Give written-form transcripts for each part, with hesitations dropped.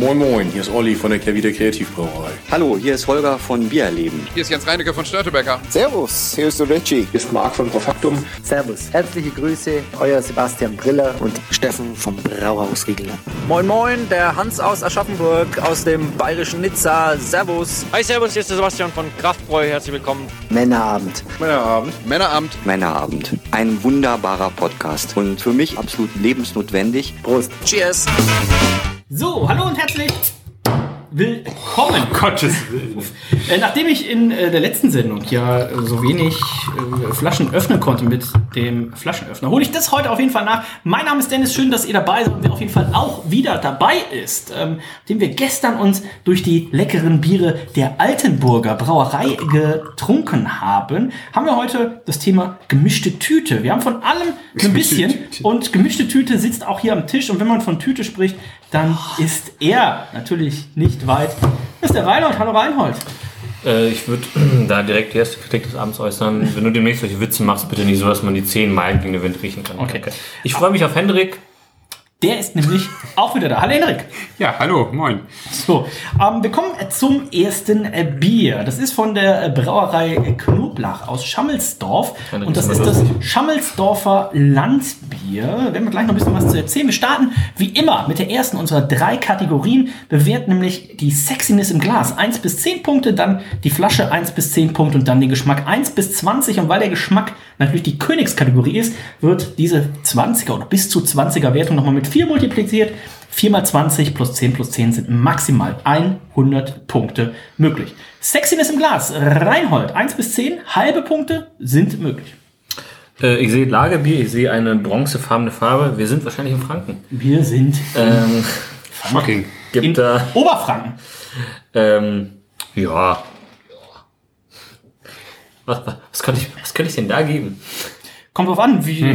Moin Moin, hier ist Olli von der Kehrwieder Kreativbrauerei. Hallo, hier ist Holger von Biererleben. Hier ist Jens Reinecke von Störtebecker. Servus, hier ist der Richie. Hier ist Marc von Profaktum. Servus, herzliche Grüße, euer Sebastian Briller und Steffen vom Brauhaus Riegeler. Moin Moin, der Hans aus Aschaffenburg, aus dem bayerischen Nizza. Servus. Hi, servus, hier ist der Sebastian von Kraftbräu. Herzlich willkommen. Männerabend. Männerabend. Ein wunderbarer Podcast und für mich absolut lebensnotwendig. Prost. Cheers. So, hallo und herzlich willkommen. Gottes Willen. Nachdem ich in der letzten Sendung ja so wenig Flaschen öffnen konnte mit dem Flaschenöffner, hole ich das heute auf jeden Fall nach. Mein Name ist Dennis, schön, dass ihr dabei seid und wer auf jeden Fall auch wieder dabei ist, dem wir gestern uns durch die leckeren Biere der Altenburger Brauerei getrunken haben, haben wir heute das Thema gemischte Tüte. Wir haben von allem ein bisschen und gemischte Tüte sitzt auch hier am Tisch und wenn man von Tüte spricht, dann ist er natürlich nicht weit. Das ist der Reinhold. Hallo Reinhold. Ich würde da direkt die erste Kritik des Abends äußern. Wenn du demnächst solche Witze machst, bitte nicht so, dass man die 10 Meilen gegen den Wind riechen kann. Okay. Ich freue mich auf Hendrik. Der ist nämlich auch wieder da. Hallo Hendrik. Ja, hallo, moin. So, wir kommen zum ersten Bier. Das ist von der Brauerei Knoblach aus Schammelsdorf. Und das ist das Schammelsdorfer Landbier. Da werden wir gleich noch ein bisschen was zu erzählen. Wir starten wie immer mit der ersten unserer 3 Kategorien. Bewerten nämlich die Sexiness im Glas 1 bis 10 Punkte, dann die Flasche 1 bis 10 Punkte und dann den Geschmack 1 bis 20. Und weil der Geschmack natürlich die Königskategorie ist, wird diese 20er oder bis zu 20er Wertung nochmal mit 4 multipliziert. 4 mal 20 plus 10 plus 10 sind maximal 100 Punkte möglich. Sexiness im Glas. Reinhold, 1 bis 10, halbe Punkte sind möglich. Ich sehe Lagerbier, ich sehe eine bronzefarbene Farbe. Wir sind wahrscheinlich in Franken. Wir sind Fucking. in Oberfranken. Ja. Was könnte ich denn da geben? Kommt drauf an, wie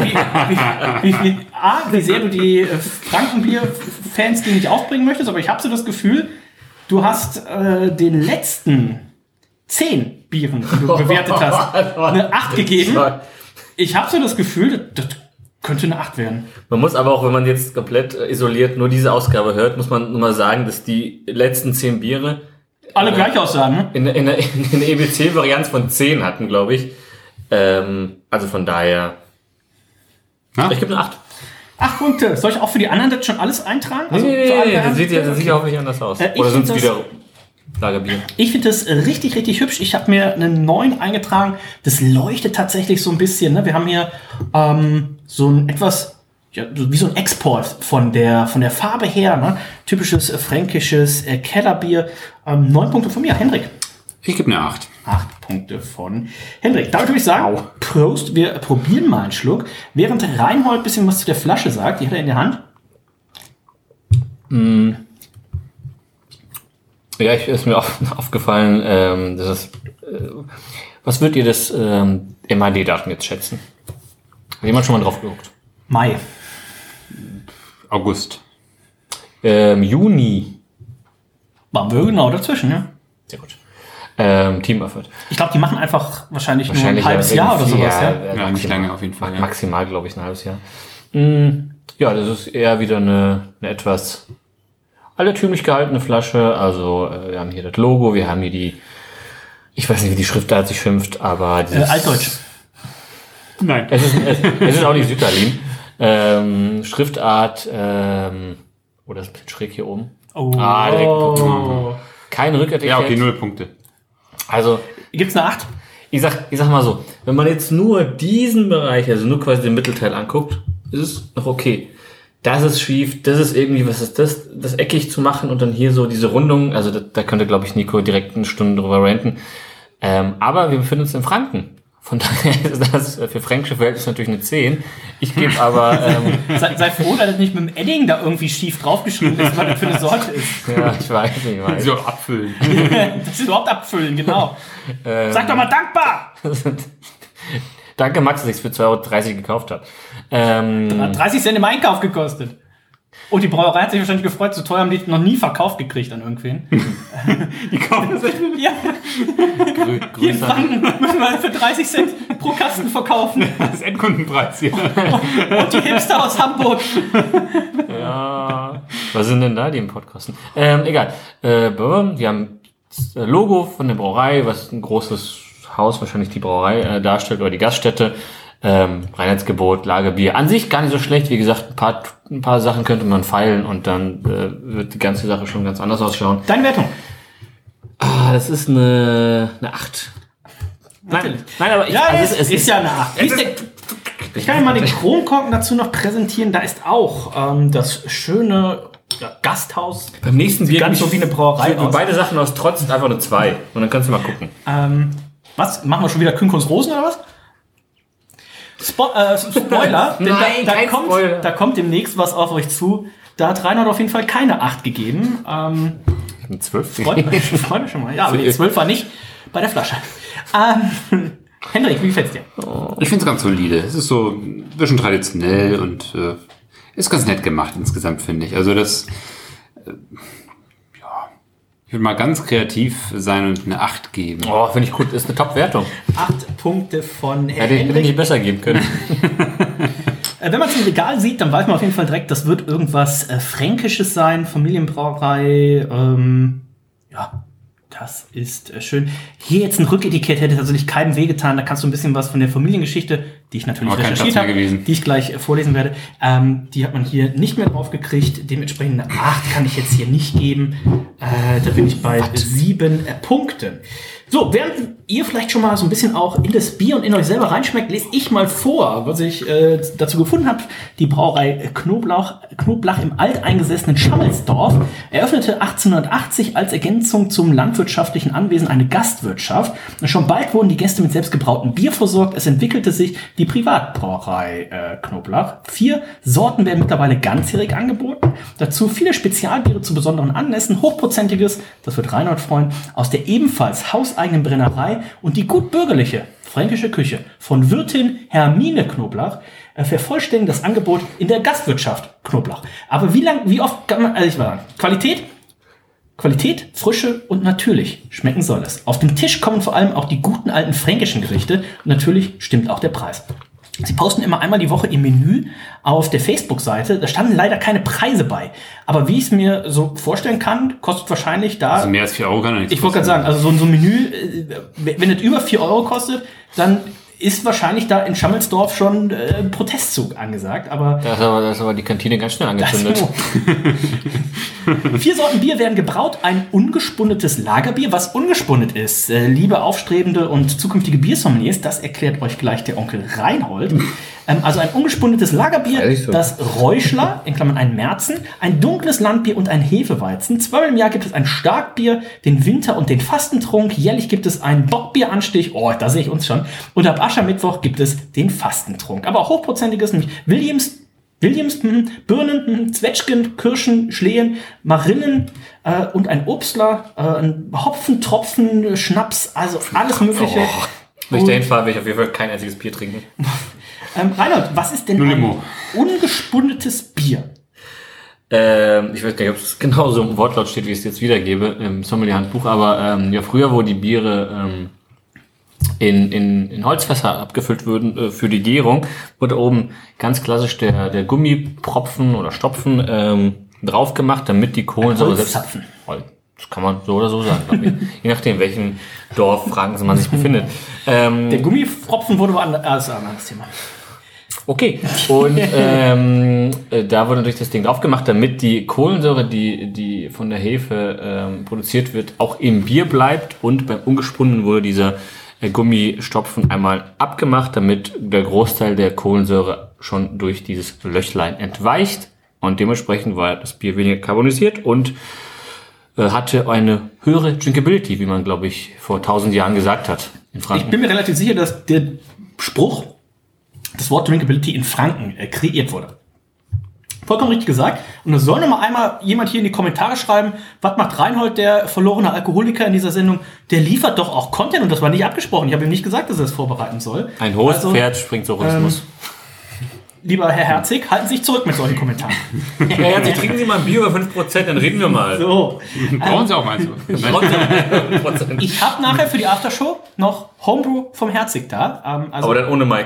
sehr du die Frankenbier-Fans gegen dich aufbringen möchtest, aber ich habe so das Gefühl, du hast den letzten 10 Bieren, die du bewertet hast, eine 8 gegeben. Ich habe so das Gefühl, das könnte eine 8 werden. Man muss aber auch, wenn man jetzt komplett isoliert nur diese Ausgabe hört, muss man nur mal sagen, dass die letzten 10 Biere alle gleich aussagen, ne? In der EBC-Varianz von 10 hatten, glaube ich. Also von daher. Ich gebe eine 8. 8 Punkte. Soll ich auch für die anderen das schon alles eintragen? Also nee, das sieht ja auch nicht anders aus. Oder sind es wieder Lagerbier? Ich finde das richtig, richtig hübsch. Ich habe mir eine 9 eingetragen. Das leuchtet tatsächlich so ein bisschen. Ne? Wir haben hier so ein etwas, ja, wie so ein Export von der Farbe her. Ne? Typisches fränkisches Kellerbier. 9 Punkte von mir. Hendrik. Ich gebe eine 8. 8 Punkte von Hendrik. Damit würde ich sagen, Prost, wir probieren mal einen Schluck. Während Reinhold ein bisschen was zu der Flasche sagt, die hat er in der Hand. Ja, ist mir aufgefallen, das ist, was würdet ihr das MAD-Datum jetzt schätzen? Hat jemand schon mal drauf geguckt? Mai. August. Juni. Waren wir genau dazwischen, ja. Sehr gut. Team Effort. Ich glaube, die machen einfach wahrscheinlich nur ein halbes Jahr oder sowas. Ja, nicht lange auf jeden Fall. Maximal, glaube ich, ein halbes Jahr. Ja, das ist eher wieder eine etwas altertümlich gehaltene Flasche. Also wir haben hier das Logo, wir haben hier die, ich weiß nicht, wie die Schriftart sich schimpft, aber dieses, Altdeutsch. Nein. Es ist auch nicht Sütterlin. Schriftart, das ist ein bisschen schräg hier oben. Direkt. Kein Rücketikett. Ja, okay, 0 Punkte. Also, gibt's eine 8? Ich sag mal so, wenn man jetzt nur diesen Bereich, also nur quasi den Mittelteil anguckt, ist es noch okay. Das ist schief, das ist irgendwie, was ist das eckig zu machen und dann hier so diese Rundung, also da könnte, glaube ich, Nico direkt eine Stunde drüber ranten. Aber wir befinden uns in Franken. Von daher ist das für fränkische Verhältnisse natürlich eine 10. Ich gebe aber... sei froh, dass das nicht mit dem Edding da irgendwie schief draufgeschrieben ist, was das für eine Sorte ist. Ja, ich weiß. Das ist überhaupt abfüllen. Das ist überhaupt abfüllen, genau. Sag doch mal dankbar! Danke, Max, dass ich es für 2,30 € gekauft habe. Hat 30 Cent im Einkauf gekostet. Und die Brauerei hat sich wahrscheinlich gefreut, so teuer haben die noch nie verkauft gekriegt an irgendwen. Die kaufen das. Ja. Hier in Franken müssen wir für 30 Cent pro Kasten verkaufen. Das ist Endkundenpreis hier. Und die Hipster aus Hamburg. Ja. Was sind denn da die im Podcasten? Egal. Wir haben das Logo von der Brauerei, was ein großes Haus, wahrscheinlich die Brauerei darstellt, oder die Gaststätte. Reinheitsgebot, Lagerbier. An sich gar nicht so schlecht. Wie gesagt, ein paar Sachen könnte man feilen und dann wird die ganze Sache schon ganz anders ausschauen. Deine Wertung? Das ist eine 8. Nein, aber es ist ja eine 8. Ich kann ja mal den Kronkorken dazu noch präsentieren. Da ist auch das schöne Gasthaus. Beim nächsten Bier ganz so wie eine Brauerei aus. Beide Sachen aus Trotz einfach eine 2. Und dann kannst du mal gucken. Was? Machen wir schon wieder Künkons Rosen oder was? Spoiler, denn da kommt demnächst was auf euch zu. Da hat Reinhard auf jeden Fall keine 8 gegeben. Eine 12. Freut mich schon mal. Ja, aber die 12 war nicht bei der Flasche. Hendrik, wie gefällt's dir? Ich finde es ganz solide. Es ist so ein bisschen traditionell und ist ganz nett gemacht insgesamt, finde ich. Also das... Ich würde mal ganz kreativ sein und eine 8 geben. Oh, finde ich gut. Ist eine Top-Wertung. 8 Punkte von Hätte ich nicht besser geben können. Wenn man es im Regal sieht, dann weiß man auf jeden Fall direkt, das wird irgendwas Fränkisches sein. Familienbrauerei. Ja, das ist schön. Hier jetzt ein Rücketikett hätte tatsächlich keinem wehgetan. Da kannst du ein bisschen was von der Familiengeschichte, die ich natürlich recherchiert habe, die ich gleich vorlesen werde. Die hat man hier nicht mehr drauf gekriegt. Dementsprechend eine 8 kann ich jetzt hier nicht geben. Da bin ich bei 7 Punkten. So, während ihr vielleicht schon mal so ein bisschen auch in das Bier und in euch selber reinschmeckt, lese ich mal vor, was ich dazu gefunden habe. Die Brauerei Knoblach im alteingesessenen Schammelsdorf eröffnete 1880 als Ergänzung zum landwirtschaftlichen Anwesen eine Gastwirtschaft. Und schon bald wurden die Gäste mit selbstgebrautem Bier versorgt. Es entwickelte sich die Privatbrauerei Knoblach. 4 Sorten werden mittlerweile ganzjährig angeboten. Dazu viele Spezialbiere zu besonderen Anlässen, hochprozentiges, das wird Reinhard freuen, aus der ebenfalls hauseigenen Brennerei und die gut bürgerliche fränkische Küche von Wirtin Hermine Knoblach vervollständigen das Angebot in der Gastwirtschaft Knoblach. Aber wie oft kann man, Qualität, Frische und natürlich schmecken soll es. Auf den Tisch kommen vor allem auch die guten alten fränkischen Gerichte und natürlich stimmt auch der Preis. Sie posten immer einmal die Woche ihr Menü auf der Facebook-Seite. Da standen leider keine Preise bei. Aber wie ich es mir so vorstellen kann, kostet wahrscheinlich da... Also mehr als 4 Euro kann er nicht. Ich wollte gerade sagen, also so ein Menü, wenn es über 4 Euro kostet, dann ist wahrscheinlich da in Schammelsdorf schon Protestzug angesagt. Aber da ist aber die Kantine ganz schnell angezündet. 4 Sorten Bier werden gebraut. Ein ungespundetes Lagerbier. Was ungespundet ist, liebe aufstrebende und zukünftige Biersommeliers, das erklärt euch gleich der Onkel Reinhold. Also ein ungespundetes Lagerbier, so. Das Räuschler, in Klammern ein Märzen, ein dunkles Landbier und ein Hefeweizen. 2-mal im Jahr gibt es ein Starkbier, den Winter- und den Fastentrunk. Jährlich gibt es einen Bockbieranstich. Oh, da sehe ich uns schon. Und ab Aschermittwoch gibt es den Fastentrunk. Aber auch hochprozentiges, nämlich Williams, Birnen, Zwetschgen, Kirschen, Schlehen, Marillen und ein Obstler, ein Hopfentropfen, Schnaps, also alles Mögliche. Wenn ich dahin fahre, will ich auf jeden Fall kein einziges Bier trinken. Reinhard, was ist denn ein ungespundetes Bier? Ich weiß gar nicht, ob es genau so im Wortlaut steht, wie ich es jetzt wiedergebe, im Sommelier-Handbuch, aber ja, früher, wo die Biere in Holzfässer abgefüllt würden für die Gärung, wurde oben ganz klassisch der Gummipropfen oder Stopfen drauf gemacht, damit die Kohlensäure selbst... Das kann man so oder so sagen, glaube ich. Je nachdem, welchem Dorf, Franken man sich befindet. Der Gummipropfen wurde woanders, ein anderes Thema. Okay, und da wurde natürlich das Ding drauf gemacht, damit die Kohlensäure, die von der Hefe produziert wird, auch im Bier bleibt, und beim Ungespunnen wurde dieser Gummistopfen einmal abgemacht, damit der Großteil der Kohlensäure schon durch dieses Löchlein entweicht, und dementsprechend war das Bier weniger carbonisiert und hatte eine höhere Drinkability, wie man, glaube ich, vor 1000 Jahren gesagt hat in Franken. Ich bin mir relativ sicher, dass der Spruch, das Wort Drinkability in Franken kreiert wurde. Vollkommen richtig gesagt. Und es soll noch mal einmal jemand hier in die Kommentare schreiben, was macht Reinhold, der verlorene Alkoholiker in dieser Sendung? Der liefert doch auch Content, und das war nicht abgesprochen. Ich habe ihm nicht gesagt, dass er es vorbereiten soll. Ein hohes Pferd springt so ins Muss. lieber Herr Herzig, halten Sie sich zurück mit solchen Kommentaren. Herr Herzig, trinken Sie mal ein Bier über 5%, dann reden wir mal. So. Brauchen Sie auch mal so. Ich habe nachher für die Aftershow noch Homebrew vom Herzig da. Also Aber dann ohne Mike.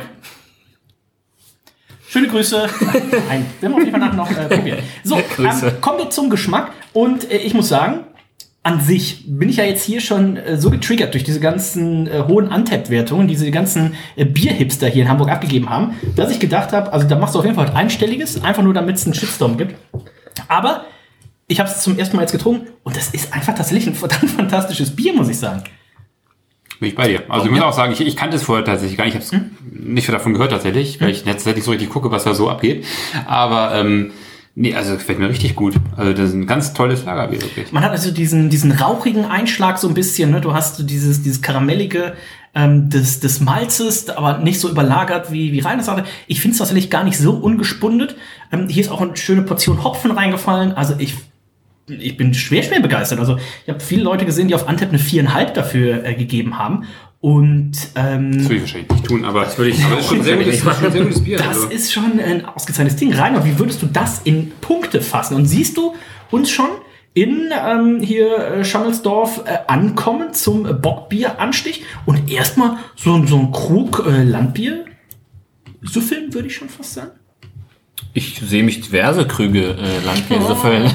schöne Grüße. Nein, werden wir auf jeden Fall nachher noch probieren. So, kommen wir zum Geschmack. Und ich muss sagen, an sich bin ich ja jetzt hier schon so getriggert durch diese ganzen hohen Untapped-Wertungen, diese ganzen Bierhipster hier in Hamburg abgegeben haben, dass ich gedacht habe, also da machst du auf jeden Fall was Einstelliges, einfach nur damit es einen Shitstorm gibt. Aber ich habe es zum ersten Mal jetzt getrunken und das ist einfach tatsächlich ein verdammt fantastisches Bier, muss ich sagen. Bin ich bei dir. Also ich muss auch sagen, ich kannte es vorher tatsächlich gar nicht. Ich habe es nicht davon gehört tatsächlich, weil ich jetzt nicht so richtig gucke, was da so abgeht. Aber nee, also gefällt mir richtig gut. Also das ist ein ganz tolles Lagerbier, wirklich. Man hat also diesen rauchigen Einschlag so ein bisschen, ne? Du hast so dieses Karamellige des Malzes, aber nicht so überlagert wie Rainer sagte. Ich finde es tatsächlich gar nicht so ungespundet. Hier ist auch eine schöne Portion Hopfen reingefallen. Also ich bin schwer begeistert. Also ich habe viele Leute gesehen, die auf Untappd eine 4,5 dafür gegeben haben. Und das würde ich wahrscheinlich nicht tun, aber das ist schon ein sehr gutes Bier. Das ist schon ein ausgezeichnetes Ding. Rainer, wie würdest du das in Punkte fassen? Und siehst du uns schon in Schammelsdorf ankommen zum Bockbieranstich und erstmal so ein Krug Landbier süffeln, würde ich schon fast sagen? Ich sehe mich diverse Krüge Landbier süffeln.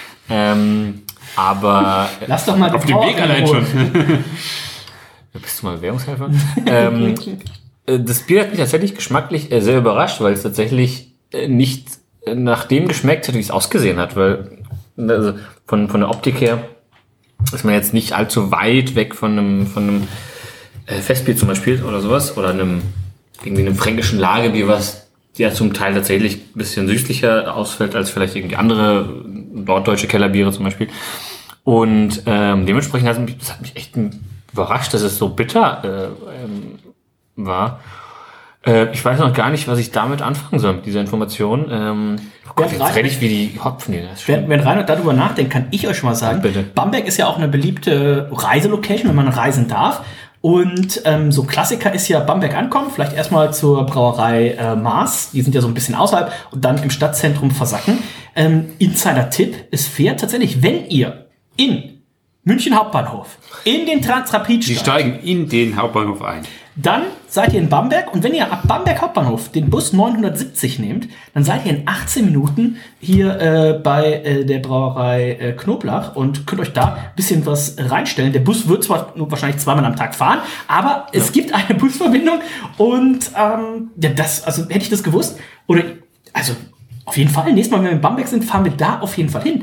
Aber lass doch mal auf dem Weg allein schon. Bist du mal Währungshelfer? Das Bier hat mich tatsächlich geschmacklich sehr überrascht, weil es tatsächlich nicht nach dem geschmeckt hat, wie es ausgesehen hat. Weil also von der Optik her ist man jetzt nicht allzu weit weg von einem Festbier zum Beispiel oder sowas. Oder irgendwie einem fränkischen Lagerbier, was ja zum Teil tatsächlich ein bisschen süßlicher ausfällt als vielleicht irgendwie andere norddeutsche Kellerbiere zum Beispiel. Und dementsprechend hat mich echt überrascht, dass es so bitter war. Ich weiß noch gar nicht, was ich damit anfangen soll, mit dieser Information. Jetzt rede ich wie die Hopfen. Wenn Rainer darüber nachdenkt, kann ich euch schon mal sagen, bitte. Bamberg ist ja auch eine beliebte Reiselocation, wenn man reisen darf. Und so Klassiker ist ja Bamberg ankommen, vielleicht erstmal zur Brauerei Maas, die sind ja so ein bisschen außerhalb, und dann im Stadtzentrum versacken. Insider-Tipp, es fährt tatsächlich, wenn ihr in München Hauptbahnhof in den Transrapid Die steigen in den Hauptbahnhof ein. Dann seid ihr in Bamberg und wenn ihr ab Bamberg Hauptbahnhof den Bus 970 nehmt, dann seid ihr in 18 Minuten hier bei der Brauerei Knoblach und könnt euch da ein bisschen was reinstellen. Der Bus wird zwar nur wahrscheinlich zweimal am Tag fahren, aber es gibt eine Busverbindung und also hätte ich das gewusst, oder also auf jeden Fall, nächstes Mal, wenn wir in Bamberg sind, fahren wir da auf jeden Fall hin.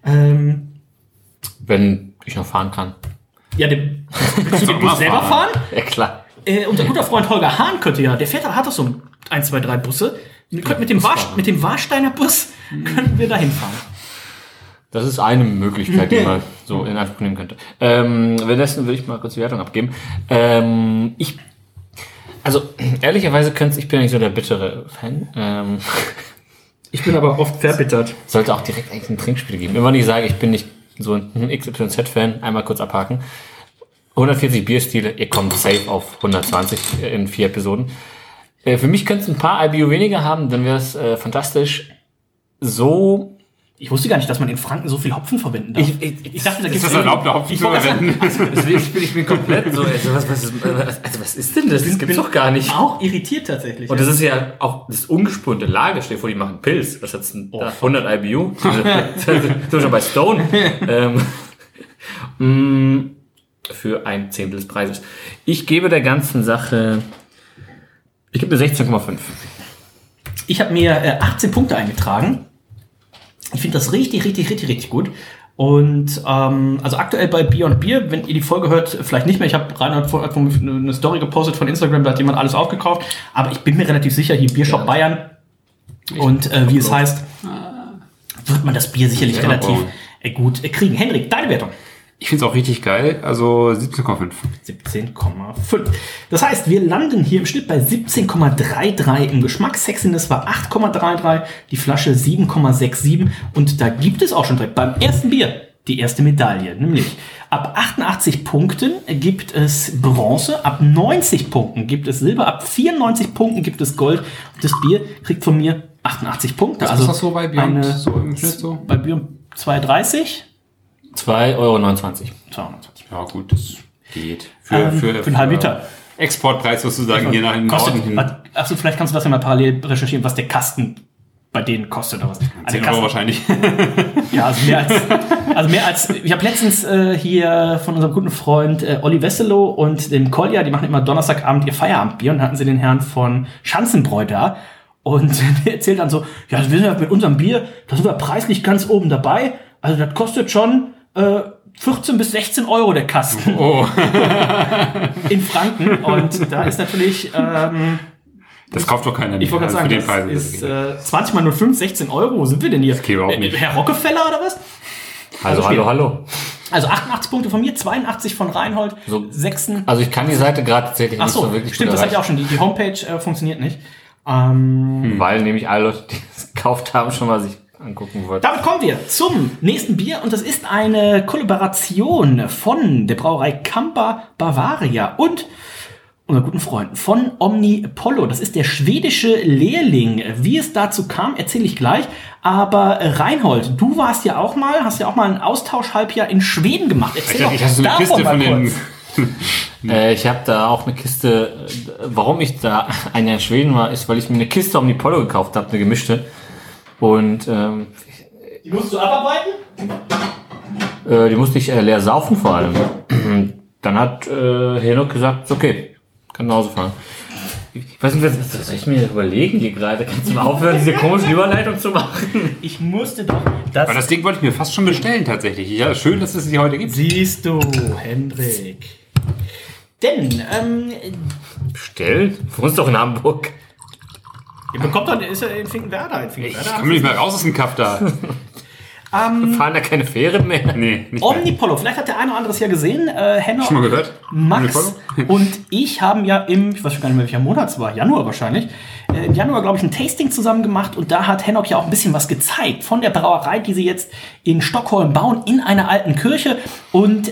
Wenn ich noch fahren kann. Ja, willst du den Bus selber fahren? Ja, klar. Unser guter Freund Holger Hahn hat doch so 1, 2, 3 Busse. Mit dem Warsteiner Bus könnten wir da hinfahren. Das ist eine Möglichkeit, die man so in Anspruch nehmen könnte. Währenddessen würde ich mal kurz die Wertung abgeben. Also, ehrlicherweise ich bin ja nicht so der bittere Fan. Ich bin aber oft verbittert. Sollte auch direkt eigentlich ein Trinkspiel geben. Immer wenn ich sage, ich bin nicht so ein XYZ-Fan, einmal kurz abhaken. 140 Bierstile, ihr kommt safe auf 120 in 4 Episoden. Für mich könnte es ein paar IBU weniger haben, dann wäre es fantastisch. Ich wusste gar nicht, dass man in Franken so viel Hopfen verwenden darf. Ich dachte, da gibt es erlaubt, Hopfen zu verwenden. Ich bin komplett so, was ist denn das? Das gibt's doch gar nicht. Auch irritiert tatsächlich. Und das ist ja auch das ungespunnte Lager. Stell dir vor, die machen Pilz. Was hat's denn da? 100 IBU? Sind wir schon bei Stone. Für 1/10 des Preises. Ich gebe der ganzen Sache, ich gebe 16,5. Ich habe mir 18 Punkte eingetragen. Ich finde das richtig gut. Und also aktuell bei Beyond Beer, wenn ihr die Folge hört, vielleicht nicht mehr. Ich habe Reinhard eine Story gepostet von Instagram, da hat jemand alles aufgekauft. Aber ich bin mir relativ sicher, hier Biershop Bayern und wie es heißt, wird man das Bier sicherlich relativ gut kriegen. Henrik, deine Wertung? Ich finde es auch richtig geil, also 17,5. 17,5. Das heißt, wir landen hier im Schnitt bei 17,33 im Geschmack. Sexiness war 8,33, die Flasche 7,67 und da gibt es auch schon direkt beim ersten Bier die erste Medaille. Nämlich ab 88 Punkten gibt es Bronze, ab 90 Punkten gibt es Silber, ab 94 Punkten gibt es Gold. Das Bier kriegt von mir 88 Punkte. Was ist das so bei Beyond? So im Schnitt so? Bei Beyond 2,30? 2,29 Euro. 2,29. Ja gut, das geht. Für einen halben Liter. Exportpreis sozusagen hier nach dem Norden hin. Achso, vielleicht kannst du das ja mal parallel recherchieren, was der Kasten bei denen kostet oder was. 10 Euro wahrscheinlich. Ja, also mehr als ich habe letztens hier von unserem guten Freund Olli Wesselow und dem Kolja, die machen immer Donnerstagabend ihr Feierabendbier und hatten sie den Herrn von Schanzenbräu da und der erzählt dann so, ja, wir sind ja mit unserem Bier, da sind wir preislich ganz oben dabei, also das kostet schon 14 bis 16 Euro der Kasten. Oh. In Franken und da ist natürlich das kauft doch keiner. Ich wollte gerade sagen, das ist 20 mal 05, 16 Euro. Wo sind wir denn hier? Das geht überhaupt nicht. Herr Rockefeller oder was? Hallo. Also 88 Punkte von mir, 82 von Reinhold, So, 6. Also ich kann die Seite gerade tatsächlich nicht so wirklich stimmt, gut das hatte ich erreichen. auch schon. Die Homepage funktioniert nicht. Weil nämlich alle Leute, die es gekauft haben, schon mal sich angucken wollten. Damit kommen wir zum nächsten Bier und das ist eine Kollaboration von der Brauerei Campa Bavaria und unseren guten Freunden von Omnipollo. Das ist der schwedische Lehrling. Wie es dazu kam, erzähle ich gleich. Aber Reinhold, du hast ja auch mal ein Austauschhalbjahr in Schweden gemacht. Erzähl doch Ich hatte so eine davon Kiste mal von den... Ich habe da auch eine Kiste. Warum ich da ein Jahr in Schweden war, ist, weil ich mir eine Kiste Omnipollo gekauft habe, eine gemischte. Und Die musst du abarbeiten? die musste ich leer saufen vor allem. Dann hat Henok gesagt, okay, kann nach Hause fahren. Ich weiß nicht, was soll ich mir überlegen hier gerade? Kannst du mal aufhören, diese komische Überleitung zu machen? Ich musste doch. Aber das Ding wollte ich mir fast schon bestellen tatsächlich. Ja, schön, dass es sie heute gibt. Siehst du, Hendrik. Denn, Bestellt? Wo ist doch in Hamburg? ihr bekommt dann, ist ja in Finkenwerder. Ich komme nicht mehr raus aus dem Kaff da. Fahren da keine Fähren mehr? Nee, nicht mehr. Omnipollo, vielleicht hat der eine oder andere es ja gesehen. Henno, Schon mal gehört? Max Omnipollo? und ich haben ja ich weiß gar nicht mehr, welcher Monat es war, Januar wahrscheinlich, im Januar, glaube ich, ein Tasting zusammen gemacht und da hat Henok ja auch ein bisschen was gezeigt von der Brauerei, die sie jetzt in Stockholm bauen, in einer alten Kirche und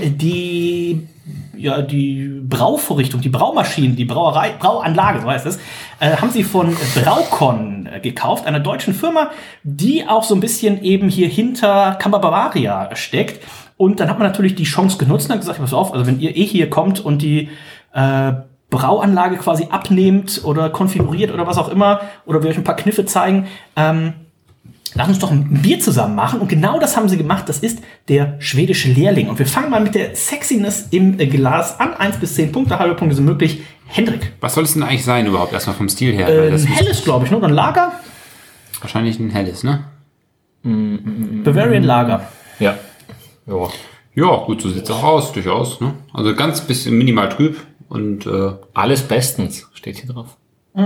die Brauvorrichtung, die Braumaschinen, die Brauanlage, so heißt es, haben sie von Braukon gekauft, einer deutschen Firma, die auch so ein bisschen eben hier hinter Campa Bavaria steckt. Und dann hat man natürlich die Chance genutzt und hat gesagt, pass auf, also wenn ihr hier kommt und die Brauanlage quasi abnehmt oder konfiguriert oder was auch immer, oder wir euch ein paar Kniffe zeigen, lass uns doch ein Bier zusammen machen. Und genau das haben sie gemacht. Das ist der schwedische Lehrling. Und wir fangen mal mit der Sexiness im Glas an. 1 bis 10 Punkte, halbe Punkte sind möglich. Hendrik. Was soll es denn eigentlich sein überhaupt? Erstmal vom Stil her. Ein helles, glaube ich, ne? Oder ein Lager? Wahrscheinlich ein helles, ne? Bavarian Lager. Ja. Ja, gut, so sieht's auch aus, durchaus. Ne? Also ganz bisschen minimal trüb und Alles bestens, steht hier drauf.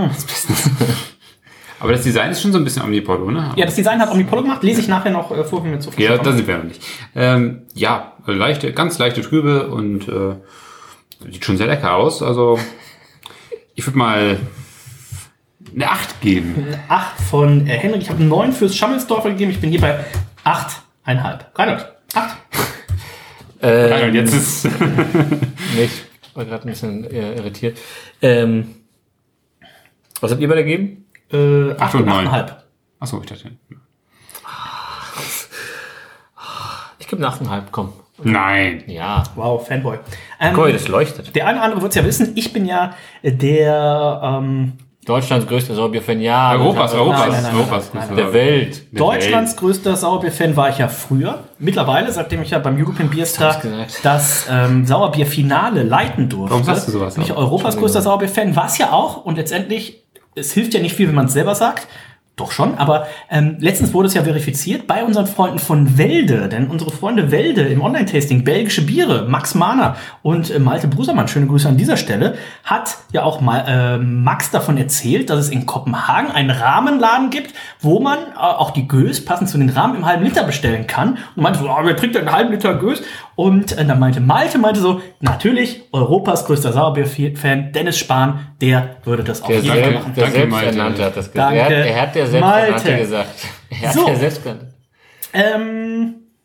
aber das Design ist schon so ein bisschen Omnipollo, ne? Ja, das Design hat Omnipollo gemacht. Lese ich nachher noch vor, wenn wir zu viel Ja, kommen. da sind wir noch nicht. Ja, ganz leichte Trübe und sieht schon sehr lecker aus. Also ich würde mal eine 8 geben. 8 von Henrik. Ich habe 9 fürs Schammelsdorfer gegeben. Ich bin hier bei 8,5. Reinhold, 8. Und jetzt ist Nee, ich war gerade ein bisschen irritiert. Was habt ihr bei der gegeben? 8 und 9. 8,5. Achso, ich dachte. Ich gebe eine 8,5, komm. Nein. Ja. Wow, Fanboy. Cool, das leuchtet. Der eine oder andere wird es ja wissen, ich bin ja der Deutschlands größter Sauerbierfan, ja. Europas. Nein. Der Welt. Deutschlands größter Sauerbierfan war ich ja früher. Mittlerweile, seitdem ich ja beim European Beer Star das Sauerbierfinale leiten durfte, Warum sagst du sowas? bin ich Europas größter Sauerbierfan. War es ja auch und letztendlich, es hilft ja nicht viel, wenn man es selber sagt. Doch schon, aber letztens wurde es ja verifiziert bei unseren Freunden von Welde, denn unsere Freunde Welde im Online-Tasting, belgische Biere, Max Mahner und Malte Brusermann, schöne Grüße an dieser Stelle, hat ja auch mal Max davon erzählt, dass es in Kopenhagen einen Rahmenladen gibt, wo man auch die Gös passend zu den Rahmen im halben Liter bestellen kann. Und meinte so, wer trinkt denn einen halben Liter Gös? Und dann meinte Malte so, natürlich Europas größter Sauerbier-Fan, Dennis Spahn, der würde das auf jeden Fall machen. Der Danke, Selbsternannte hat das gesagt. Danke, Er hat der Selbsternannte Malte. gesagt. Er hat So. der Selbsternannte.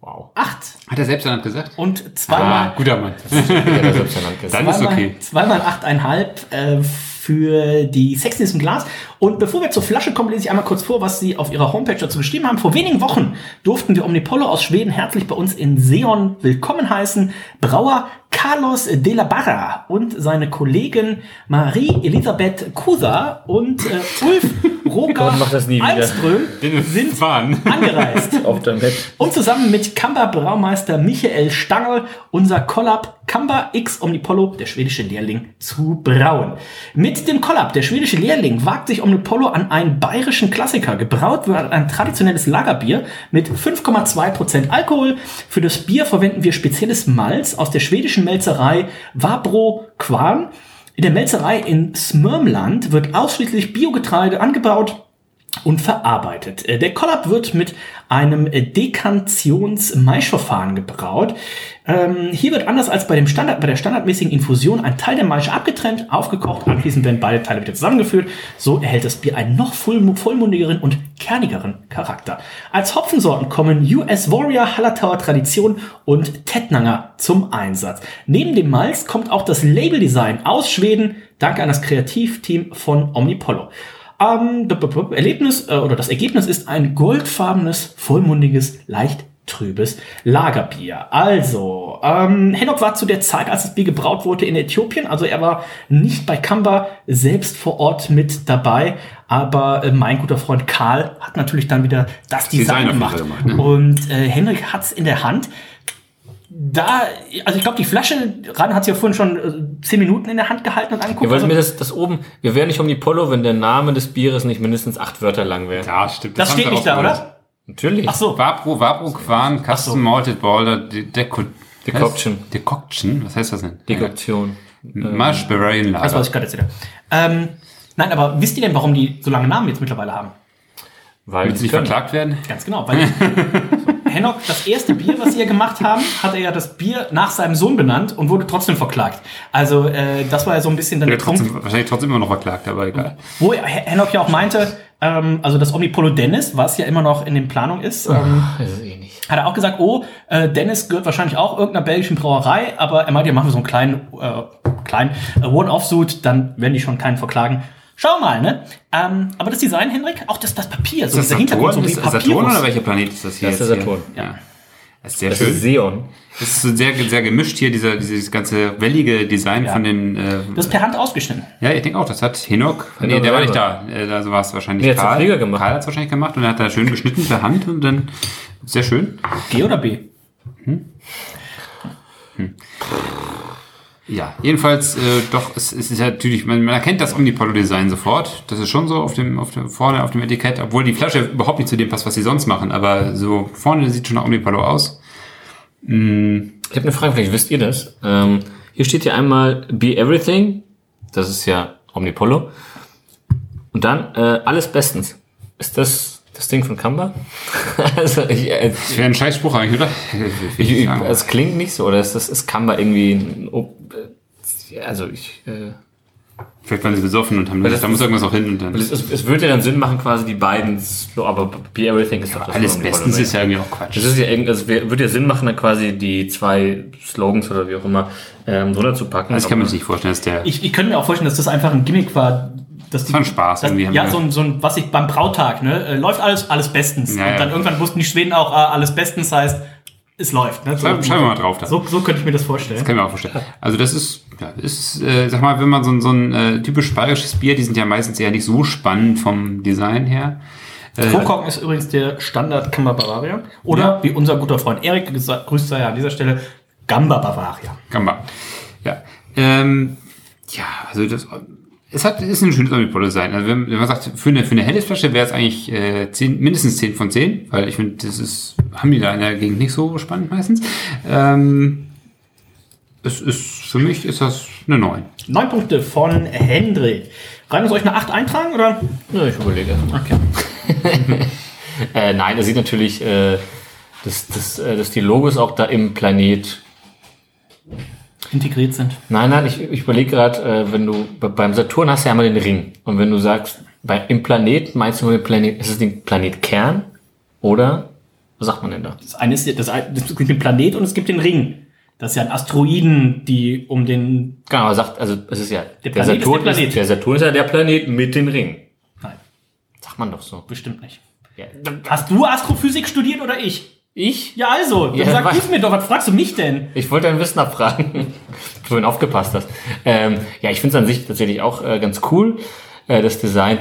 Wow. 8. Hat er selbst danach gesagt? Und zweimal, Guter Mann. Dann ist okay. zweimal 8,5 für die Sexy ist im Glas. Und bevor wir zur Flasche kommen, lese ich einmal kurz vor, was sie auf ihrer Homepage dazu geschrieben haben. Vor wenigen Wochen durften wir Omnipollo aus Schweden herzlich bei uns in Seon willkommen heißen. Brauer Carlos de la Barra und seine Kollegin Marie-Elisabeth Kusa und Ulf Roger Almström sind angereist. Auf damit. Und zusammen mit Kamba-Braumeister Michael Stangl unser Collab Kamba X Omnipollo, der schwedische Lehrling, zu brauen. Mit dem Collab, der schwedische Lehrling, wagt sich Omnipollo an einen bayerischen Klassiker. Gebraut wird ein traditionelles Lagerbier mit 5,2% Alkohol. Für das Bier verwenden wir spezielles Malz aus der schwedischen Melzerei Vabro Kvarn. In der Melzerei in Smörmland wird ausschließlich Biogetreide angebaut und verarbeitet. Der Collab wird mit einem Dekantations-Maischverfahren gebraut. Hier wird anders als bei der standardmäßigen Infusion ein Teil der Maische abgetrennt, aufgekocht, anschließend werden beide Teile wieder zusammengeführt. So erhält das Bier einen noch vollmundigeren und kernigeren Charakter. Als Hopfensorten kommen US Warrior, Hallertauer Tradition und Tettnanger zum Einsatz. Neben dem Malz kommt auch das Labeldesign aus Schweden, dank an das Kreativteam von Omnipollo. Das Ergebnis ist ein goldfarbenes, vollmundiges, leicht trübes Lagerbier. Also, Henok war zu der Zeit, als das Bier gebraut wurde, in Äthiopien. Also er war nicht bei Kamba selbst vor Ort mit dabei. Aber mein guter Freund Karl hat natürlich dann wieder das Design gemacht. Und Henrik hat's in der Hand. Also ich glaube, die Flasche, Ran hat sie ja vorhin schon 10 Minuten in der Hand gehalten und angeguckt. Ja, weil mir das oben, wir wären nicht Omnipollo, wenn der Name des Bieres nicht mindestens 8 Wörter lang wäre. Ja, stimmt. Das steht nicht da, oder? Natürlich. Ach so. Vabro Kvarn, Custom Malted Boulder, Decoction. Decoction? Was heißt das denn? Dekoktion. Mash Bavarian Lager. Das, was ich gerade erzählt habe. Nein, aber wisst ihr denn, warum die so lange Namen jetzt mittlerweile haben? Weil sie nicht verklagt werden? Ganz genau, weil Henok, das erste Bier, was sie ja gemacht haben, hat er ja das Bier nach seinem Sohn benannt und wurde trotzdem verklagt. Also das war ja so ein bisschen dann der Punkt. Wahrscheinlich trotzdem immer noch verklagt, aber egal. Wo Henok ja auch meinte, also das Omnipollo Dennis, was ja immer noch in den Planungen ist, das ist eh nicht. hat er auch gesagt, Dennis gehört wahrscheinlich auch irgendeiner belgischen Brauerei, aber er meinte, ja, machen wir so einen kleinen One-Off-Suit, dann werden die schon keinen verklagen. Schau mal, ne? Aber das Design, Henrik, auch das Papier, so dieser Hintergrund, so wie Papier. Saturn oder welcher Planet ist das hier? Das ist der Saturn. Ja. Das ist sehr Das schön. ist Seon. Das ist so sehr, sehr gemischt hier, dieses ganze wellige Design von den... das ist per Hand ausgeschnitten. Ja, ich denke auch, das hat Henok... Nee, der war nicht da. Also war es wahrscheinlich Nee, Karl. Gemacht. Karl hat es wahrscheinlich gemacht und er hat da schön geschnitten per Hand und dann... Sehr schön. G oder B? Ja, jedenfalls doch, es ist ja natürlich, man erkennt das Omnipollo-Design sofort. Das ist schon so vorne auf dem Etikett, obwohl die Flasche überhaupt nicht zu dem passt, was sie sonst machen. Aber so vorne sieht schon nach Omnipollo aus. Ich habe eine Frage, vielleicht wisst ihr das. Hier steht ja einmal Be Everything. Das ist ja Omnipollo. Und dann alles bestens. Ist das Ding von Kamba? Also Das wäre ein Scheißspruch eigentlich, oder? Es klingt nicht so, oder ist Kamba irgendwie Vielleicht waren sie besoffen und haben gesagt, da muss irgendwas auch hin und dann... Es würde ja dann Sinn machen, quasi die beiden, aber Be Everything ist doch das Alles von bestens Omnipollo, ist ja irgendwie auch Quatsch. Das ist ja würde ja Sinn machen, dann quasi die 2 Slogans oder wie auch immer drunter zu packen. Das kann man sich nicht vorstellen, dass der... Ich könnte mir auch vorstellen, dass das einfach ein Gimmick war. Das war ein Spaß irgendwie. Ja, so ein, was ich beim Brautag, ne, läuft alles bestens. Ja, und dann irgendwann wussten die Schweden auch, alles bestens heißt, es läuft. Ne? Schreiben wir mal drauf da. So könnte ich mir das vorstellen. Das kann ich mir auch vorstellen. Also das ist sag mal, wenn man so ein typisch bayerisches Bier, die sind ja meistens eher nicht so spannend vom Design her. Kronkorken ist übrigens der Standard Kamba Bavaria. Oder, wie unser guter Freund Erik grüßt sei ja an dieser Stelle, Gamba Bavaria. Gamba. Ja. Also das... ist ein schönes Omnipollo-Design. Also wenn man sagt, für eine helle Flasche wäre es eigentlich mindestens 10 von 10, weil ich finde, haben die da in der Gegend nicht so spannend meistens. Für mich ist das eine 9. 9 Punkte von Hendrik. Rein, soll ich eine 8 eintragen, oder? Ja, ich überlege. Okay. Nein, das sieht natürlich, dass die Logos auch da im Planet integriert sind. Nein, ich überlege gerade, wenn du beim Saturn hast du ja einmal den Ring. Und wenn du sagst, im Planet, meinst du mit dem Planet, ist es den Planetkern oder Was sagt man denn da? Das eine ist, es gibt den Planet und es gibt den Ring. Das ist ja ein Asteroiden, die um den... Genau, er sagt, also es ist ja... Der Saturn ist ja der Planet mit den Ringen. Nein. Sagt man doch so. Bestimmt nicht. Ja. Hast du Astrophysik studiert oder ich? Ich? Ja, also. Dann sag du's mir doch. Was fragst du mich denn? Ich wollte dein Wissen abfragen. Du vorhin aufgepasst hast. Ja, ich finde es an sich tatsächlich auch ganz cool, das Design.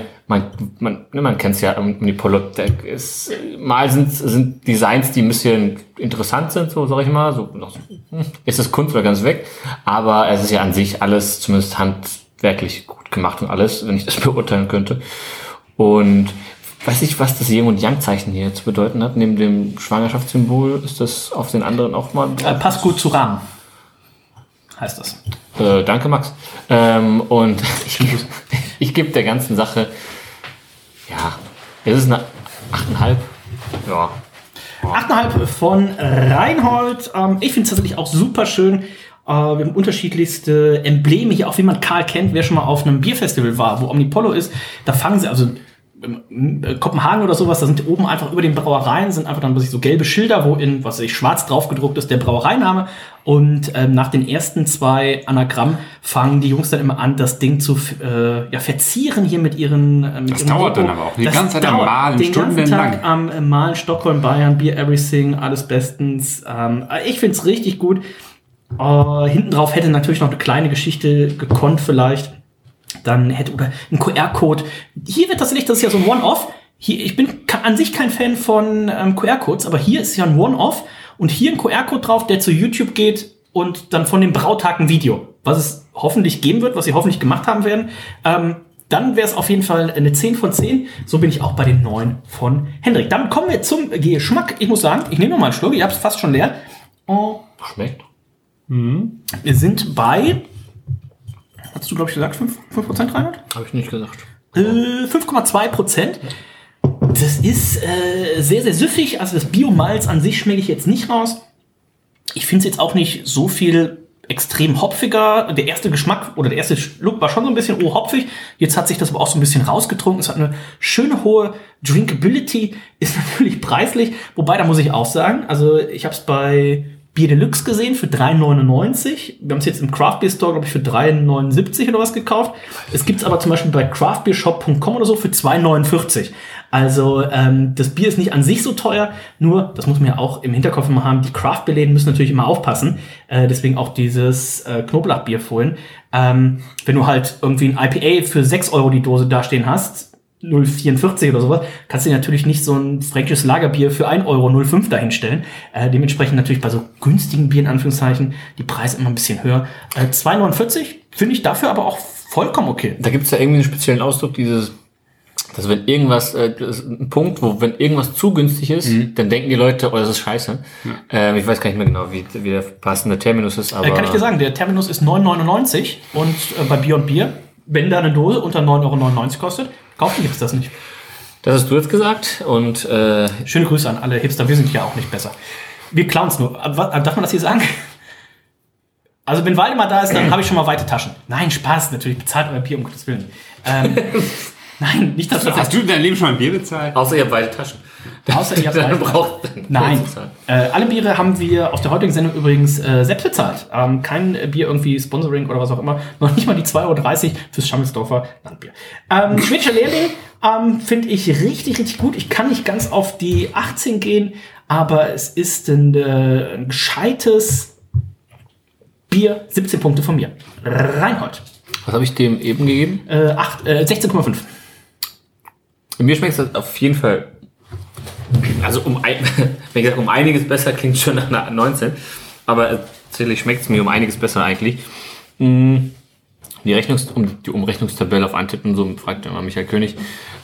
Man kennt es ja um die Polo. Mal sind Designs, die ein bisschen interessant sind, so sag ich mal. So, ist es Kunst oder ganz weg. Aber es ist ja an sich alles, zumindest handwerklich gut gemacht und alles, wenn ich das beurteilen könnte. Und weiß ich, was das Yin- und Yang-Zeichen hier zu bedeuten hat. Neben dem Schwangerschaftssymbol ist das auf den anderen auch mal... Passt gut zu Rahmen, heißt das. Danke, Max. Und ich gebe der ganzen Sache, ja, es ist eine 8,5. Ja. 8,5 von Reinhold. Ich finde es tatsächlich auch super schön. Wir haben unterschiedlichste Embleme hier, auch wie man Karl kennt, wer schon mal auf einem Bierfestival war, wo Omnipollo ist. Da fangen sie, also Kopenhagen oder sowas, da sind oben einfach über den Brauereien sind einfach dann so gelbe Schilder, wo in, was weiß ich, schwarz drauf gedruckt ist, der Brauereiname. Und nach den ersten 2 Anagrammen fangen die Jungs dann immer an, das Ding zu verzieren hier mit ihren Das dauert dann aber auch die ganze Zeit am Malen, stundenlang. Am Malen, Stockholm, Bayern, Beer Everything, alles bestens. Ich find's richtig gut. Hinten drauf hätte natürlich noch eine kleine Geschichte gekonnt vielleicht. Dann hätte, oder ein QR-Code. Hier wird tatsächlich, das ist ja so ein One-Off. Hier, ich bin an sich kein Fan von QR-Codes, aber hier ist ja ein One-Off und hier ein QR-Code drauf, der zu YouTube geht und dann von dem Brautag ein Video, was es hoffentlich geben wird, was sie hoffentlich gemacht haben werden. Dann wäre es auf jeden Fall eine 10 von 10. So bin ich auch bei den 9 von Hendrik. Damit kommen wir zum Geschmack. Ich muss sagen, ich nehme noch mal einen Schluck. Ich habe es fast schon leer. Schmeckt. Wir sind bei... Hast du, glaube ich, gesagt, 5% Reinhard? Habe ich nicht gesagt. 5,2%. Das ist sehr, sehr süffig. Also das Biomalz an sich schmecke ich jetzt nicht raus. Ich finde es jetzt auch nicht so viel extrem hopfiger. Der erste Geschmack oder der erste Schluck war schon so ein bisschen hopfig. Jetzt hat sich das aber auch so ein bisschen rausgetrunken. Es hat eine schöne hohe Drinkability. Ist natürlich preislich. Wobei, da muss ich auch sagen, also ich habe es bei Bier Deluxe gesehen für 3,99. Wir haben es jetzt im Craft Beer Store, glaube ich, für 3,79 oder was gekauft. Es gibt es aber zum Beispiel bei craftbeershop.com oder so für 2,49. Also das Bier ist nicht an sich so teuer, nur, das muss man ja auch im Hinterkopf immer haben, die Craft-Beer-Läden müssen natürlich immer aufpassen. Deswegen auch dieses Knoblauchbier vorhin. Wenn du halt irgendwie ein IPA für 6 Euro die Dose dastehen hast, 0,44 oder sowas, kannst du dir natürlich nicht so ein fränkisches Lagerbier für 1,05 Euro dahinstellen. Dementsprechend natürlich bei so günstigen Bieren, in Anführungszeichen, die Preise immer ein bisschen höher. 2,49 finde ich dafür aber auch vollkommen okay. Da gibt es ja irgendwie einen speziellen Ausdruck, dass wenn irgendwas, das ist ein Punkt, wo wenn irgendwas zu günstig ist, dann denken die Leute, oh, das ist scheiße. Ja. Ich weiß gar nicht mehr genau, wie der passende Terminus ist, aber... kann ich dir sagen, der Terminus ist 9,99 und bei Bier und Bier, wenn da eine Dose unter 9,99 Euro kostet, kaufen gibt's das nicht. Das hast du jetzt gesagt und... Schöne Grüße an alle Hipster, wir sind ja auch nicht besser. Wir klauen's nur. Darf man das hier sagen? Also wenn Waldemar da ist, dann habe ich schon mal weite Taschen. Nein, Spaß, natürlich, bezahlt euer Bier, um Gottes Willen. Nein, nicht das. Hast du in deinem Leben schon ein Bier bezahlt? Außer ihr habt weite Taschen. Außer ihr habt weite Taschen. Nein. Alle Biere haben wir aus der heutigen Sendung übrigens selbst bezahlt. Kein Bier irgendwie Sponsoring oder was auch immer. Noch nicht mal die 2,30 Euro fürs Schammelsdorfer Landbier. Schwedischer Lehrling finde ich richtig, richtig gut. Ich kann nicht ganz auf die 18 gehen, aber es ist ein gescheites Bier. 17 Punkte von mir. Reinhold. Was habe ich dem eben gegeben? 16,5. Mir schmeckt es auf jeden Fall, also wenn ich sage, um einiges besser, klingt schon nach einer 19, aber tatsächlich schmeckt es mir um einiges besser eigentlich. Die Umrechnungstabelle auf Antippen, so fragt immer Michael König.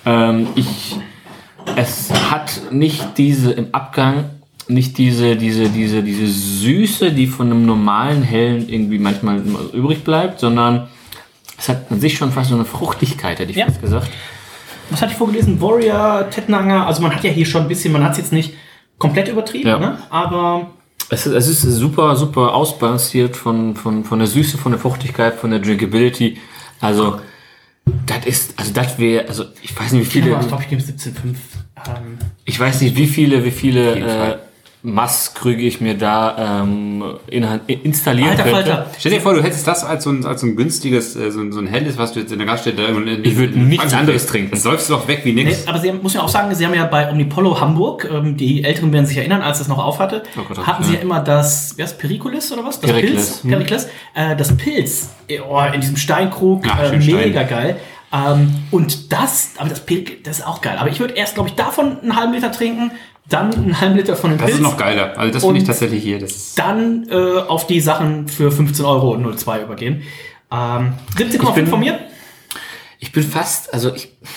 Es hat nicht diese im Abgang, nicht diese Süße, die von einem normalen Hellen irgendwie manchmal übrig bleibt, sondern es hat an sich schon fast so eine Fruchtigkeit, hätte ich fast gesagt. Was hatte ich vorgelesen? Warrior, Tettnanger, also man hat ja hier schon ein bisschen, man hat es jetzt nicht komplett übertrieben, ne? Aber... Es ist super, super ausbalanciert von der Süße, von der Fruchtigkeit, von der Drinkability. Also, ich weiß nicht, wie viele... Ich glaube, ich gebe 17,5. Ich weiß nicht, wie viele Masskrüge ich mir da installieren Alter könnte. Falter. Stell dir vor, du hättest das als so ein günstiges, so ein helles, was du jetzt in der Gaststätte... Ich würde nichts anderes trinken. Das säufst du doch weg wie Nee, nix. aber muss ja auch sagen, sie haben ja bei Omnipollo Hamburg, die Älteren werden sich erinnern, als es noch auf hatte, hatten sie ja immer das Pericolis oder was? Das Pericles. Pericles. Das Pilz in diesem Steinkrug, mega geil. Und das ist auch geil. Aber ich würde erst, glaube ich, davon einen halben Liter trinken, dann einen halben Liter von dem Pilz. Das ist noch geiler. Also das finde ich tatsächlich hier. Dann auf die Sachen für 15 Euro und 0,2 übergehen. 17,5 von mir. Ich bin fast, also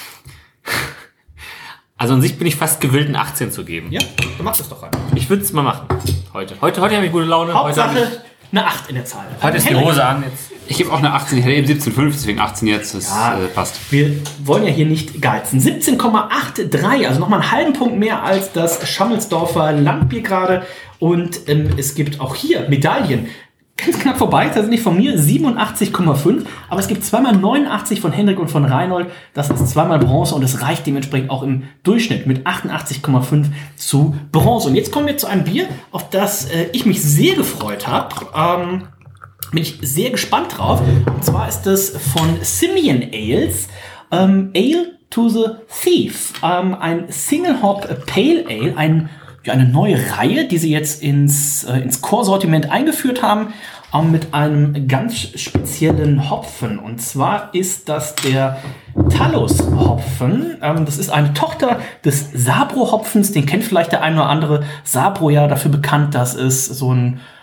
an sich bin ich fast gewillt, einen 18 zu geben. Ja, du machst es doch rein. Ich würde es mal machen. Heute habe ich gute Laune. Hauptsache eine 8 in der Zahl. Heute ist die Hose an jetzt. Ich gebe auch eine 18. Ich hätte eben 17,5, deswegen 18 jetzt. Das passt. Wir wollen ja hier nicht geizen. 17,83, also nochmal einen halben Punkt mehr als das Schammelsdorfer Landbier gerade. Und es gibt auch hier Medaillen. Ganz knapp vorbei, das ist nicht von mir, 87,5. Aber es gibt zweimal 89 von Hendrik und von Reinhold. Das ist zweimal Bronze und es reicht dementsprechend auch im Durchschnitt mit 88,5 zu Bronze. Und jetzt kommen wir zu einem Bier, auf das ich mich sehr gefreut habe. Bin ich sehr gespannt drauf. Und zwar ist das von Simeon Ales. Ale to the Thief. Ein Single Hop Pale Ale. Eine neue Reihe, die sie jetzt ins Core-Sortiment eingeführt haben. Mit einem ganz speziellen Hopfen. Und zwar ist das der Talos-Hopfen. Das ist eine Tochter des Sabro-Hopfens. Den kennt vielleicht der eine oder andere. Sabro ja dafür bekannt, dass es so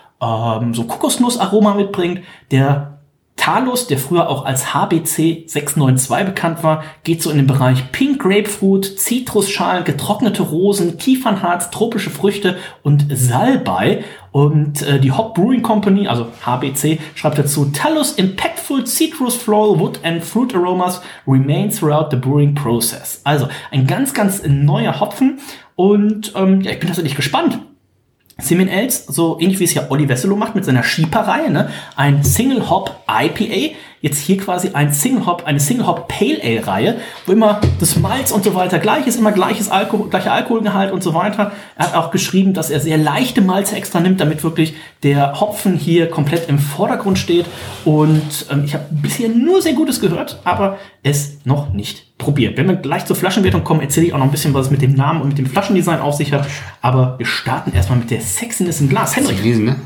Kokosnussaroma mitbringt. Der Talos, der früher auch als HBC 692 bekannt war, geht so in den Bereich Pink Grapefruit, Zitrusschalen, getrocknete Rosen, Kiefernharz, tropische Früchte und Salbei. Und die Hop Brewing Company, also HBC, schreibt dazu: Talos impactful citrus, floral, wood and fruit aromas remain throughout the brewing process. Also ein ganz, ganz neuer Hopfen. Und ich bin tatsächlich gespannt. Simeon Ales, so ähnlich wie es ja Olli Wesselow macht mit seiner Schieper-Reihe, ne? Ein Single Hop IPA, jetzt hier quasi eine Single Hop Pale Ale Reihe, wo immer das Malz und so weiter gleich ist, immer gleicher Alkoholgehalt und so weiter. Er hat auch geschrieben, dass er sehr leichte Malze extra nimmt, damit wirklich der Hopfen hier komplett im Vordergrund steht. Und ich habe bisher nur sehr Gutes gehört, aber es noch nicht probiert. Wenn wir gleich zur Flaschenwertung kommen, erzähle ich auch noch ein bisschen, was es mit dem Namen und mit dem Flaschendesign auf sich hat. Aber wir starten erstmal mit der Sexiness im Glas. Henrik. Lesen, ne?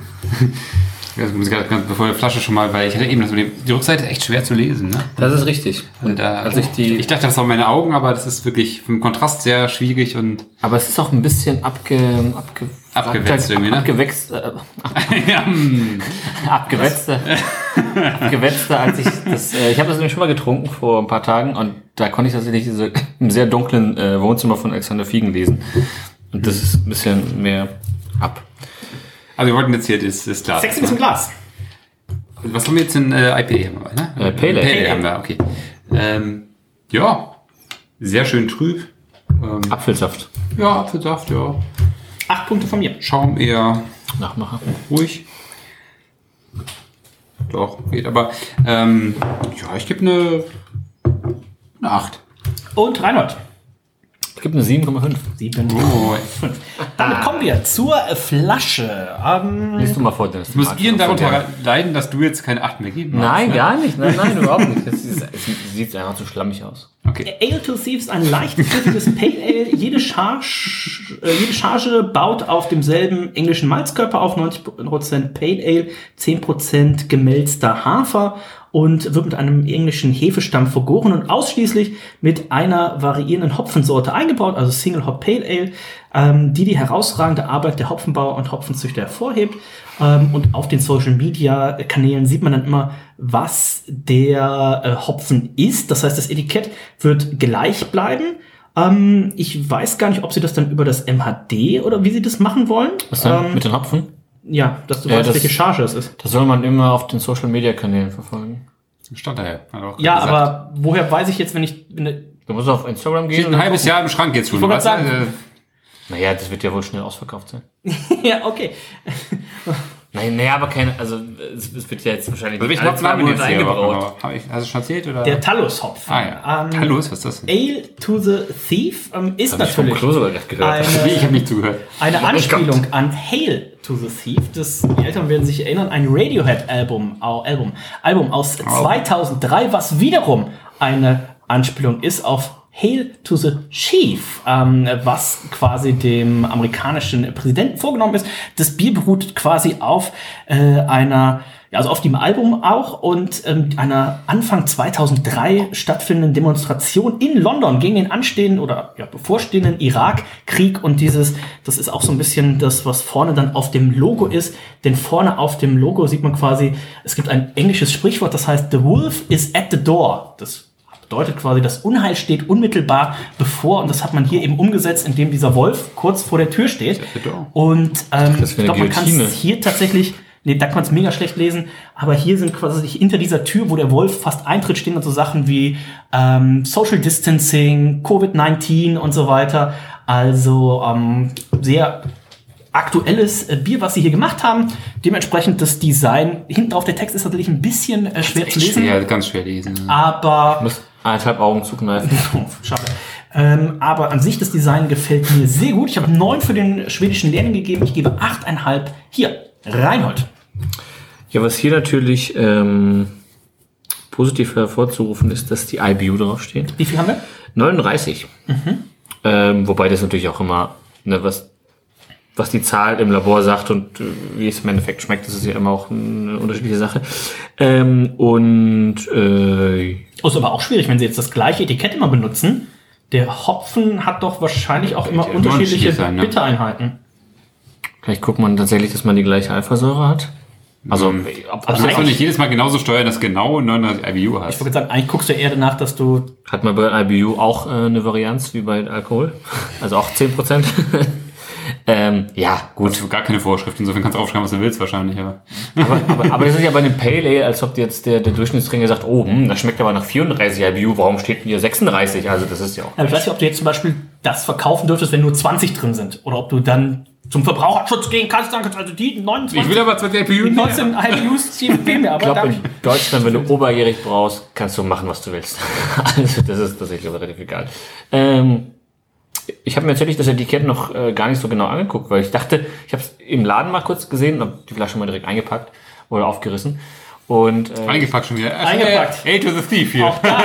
Also, bevor die Flasche schon mal, weil ich hatte eben die Rückseite echt schwer zu lesen, ne? Das ist richtig. Und ich dachte, das waren meine Augen, aber das ist wirklich vom Kontrast sehr schwierig und. Aber es ist auch ein bisschen abgewetzt irgendwie, ne? Abgewetzter, als ich das. Ich habe das nämlich schon mal getrunken vor ein paar Tagen und da konnte ich tatsächlich im sehr dunklen Wohnzimmer von Alexander Fiegen lesen. Und das ist ein bisschen mehr ab. Also wir wollten jetzt hier das Glas. Sexiness im Glas. Was haben wir jetzt in IPA? Ne? Pale Ale haben wir, okay. Ja, sehr schön trüb. Apfelsaft. Ja, Apfelsaft, ja. 8 Punkte von mir. Schaum eher Nachmacher. ruhig. Doch, geht. Aber ich gebe eine 8. Und Reinhold. Ich gebe eine 7,5. 7,5. Damit kommen wir zur Flasche. Liest du mal vor, Dennis. Du musst Ian darunter leiden, dass du jetzt keine 8 mehr geben magst. Nein, ne? gar nicht. Nein, überhaupt nicht. Es sieht einfach zu schlammig aus. Okay. Ale to Thief ist ein leicht pfiffiges Pale Ale. Jede Charge baut auf demselben englischen Malzkörper auf. 90% Pale Ale, 10% gemälzter Hafer und wird mit einem englischen Hefestamm vergoren und ausschließlich mit einer variierenden Hopfensorte eingebaut, also Single Hop Pale Ale, die herausragende Arbeit der Hopfenbauer und Hopfenzüchter hervorhebt. Und auf den Social Media Kanälen sieht man dann immer, was der Hopfen ist. Das heißt, das Etikett wird gleich bleiben. Ich weiß gar nicht, ob sie das dann über das MHD oder wie sie das machen wollen. Was denn? Mit den Hopfen? Ja, dass du weißt, welche Charge es ist. Das soll man immer auf den Social Media Kanälen verfolgen. Stand daher. Ja, gesagt. Aber woher weiß ich jetzt, wenn ich... Du musst auf Instagram gehen. Steht ein halbes Jahr im Schrank jetzt schon. Ich wollte sagen. Naja, das wird ja wohl schnell ausverkauft sein. Ja, okay. Nein, aber keine, also es wird ja jetzt wahrscheinlich Also welchen alle Hopfen 2 haben wir Monate jetzt hier? eingebraut. Hast du schon erzählt? Oder? Der Talus-Hopf. Talus, was ist das denn? Ale to the Thief ist natürlich Klo sogar gerade gehört. Ich habe nicht zugehört. eine Anspielung an Hail to the Thief. Die Eltern werden sich erinnern, ein Radiohead-Album aus 2003, was wiederum eine Anspielung ist auf Hail to the Chief, was quasi dem amerikanischen Präsidenten vorgenommen ist. Das Bier beruht quasi auf auf dem Album auch und einer Anfang 2003 stattfindenden Demonstration in London gegen den anstehenden oder bevorstehenden Irakkrieg. Und das ist auch so ein bisschen das, was vorne dann auf dem Logo ist. Denn vorne auf dem Logo sieht man quasi, es gibt ein englisches Sprichwort, das heißt, the wolf is at the door. Das bedeutet quasi, das Unheil steht unmittelbar bevor, und das hat man hier eben umgesetzt, indem dieser Wolf kurz vor der Tür steht. Und ich glaube, man kann es hier tatsächlich, da kann man es mega schlecht lesen, aber hier sind quasi hinter dieser Tür, wo der Wolf fast eintritt, stehen dann so Sachen wie Social Distancing, Covid-19 und so weiter. Also sehr aktuelles Bier, was sie hier gemacht haben. Dementsprechend das Design. Hinten drauf der Text ist natürlich ein bisschen schwer zu lesen. Ja, ganz schwer lesen. Aber Ich muss 1,5 Augen zukneifen. Schade. Aber an sich das Design gefällt mir sehr gut. Ich habe 9 für den schwedischen Lehrling gegeben. Ich gebe 8,5 hier. Reinhold. Ja, was hier natürlich positiv hervorzurufen ist, dass die IBU draufsteht. Wie viel haben wir? 39. Wobei das natürlich auch immer, was die Zahl im Labor sagt und wie es im Endeffekt schmeckt, das ist ja immer auch eine unterschiedliche Sache. Ist aber auch schwierig, wenn sie jetzt das gleiche Etikett immer benutzen. Der Hopfen hat doch wahrscheinlich auch immer unterschiedliche Bittereinheiten. Vielleicht guckt man tatsächlich, dass man die gleiche Alphasäure hat. Also, Also kannst du nicht jedes Mal genauso steuern, dass genau 39 IBU hast. Ich würde sagen, eigentlich guckst du eher danach, dass du... Hat man bei IBU auch eine Varianz wie bei Alkohol? Also auch 10%? Ja, gut. Also gar keine Vorschrift, insofern kannst du aufschreiben, was du willst wahrscheinlich. Aber das ist ja bei einem Pale Ale, als ob jetzt der Durchschnittstrinker sagt, das schmeckt aber nach 34 IBU, warum steht denn hier 36? Also das ist ja auch... Aber ich weiß nicht, ob du jetzt zum Beispiel das verkaufen dürftest, wenn nur 20 drin sind. Oder ob du dann zum Verbraucherschutz gehen kannst, dann also die 29... Ich will aber 20 IBU. Die 19 IBUs, die fehlen mir aber. Ich glaube, in Deutschland, wenn du oberjährig brauchst, kannst du machen, was du willst. Also das ist tatsächlich relativ egal. Ich habe mir tatsächlich das Etikett noch gar nicht so genau angeguckt, weil ich dachte, ich habe es im Laden mal kurz gesehen, habe die Flasche mal direkt eingepackt oder aufgerissen. Und, eingepackt schon wieder. Eingepackt. A to the Thief hier. Auch da.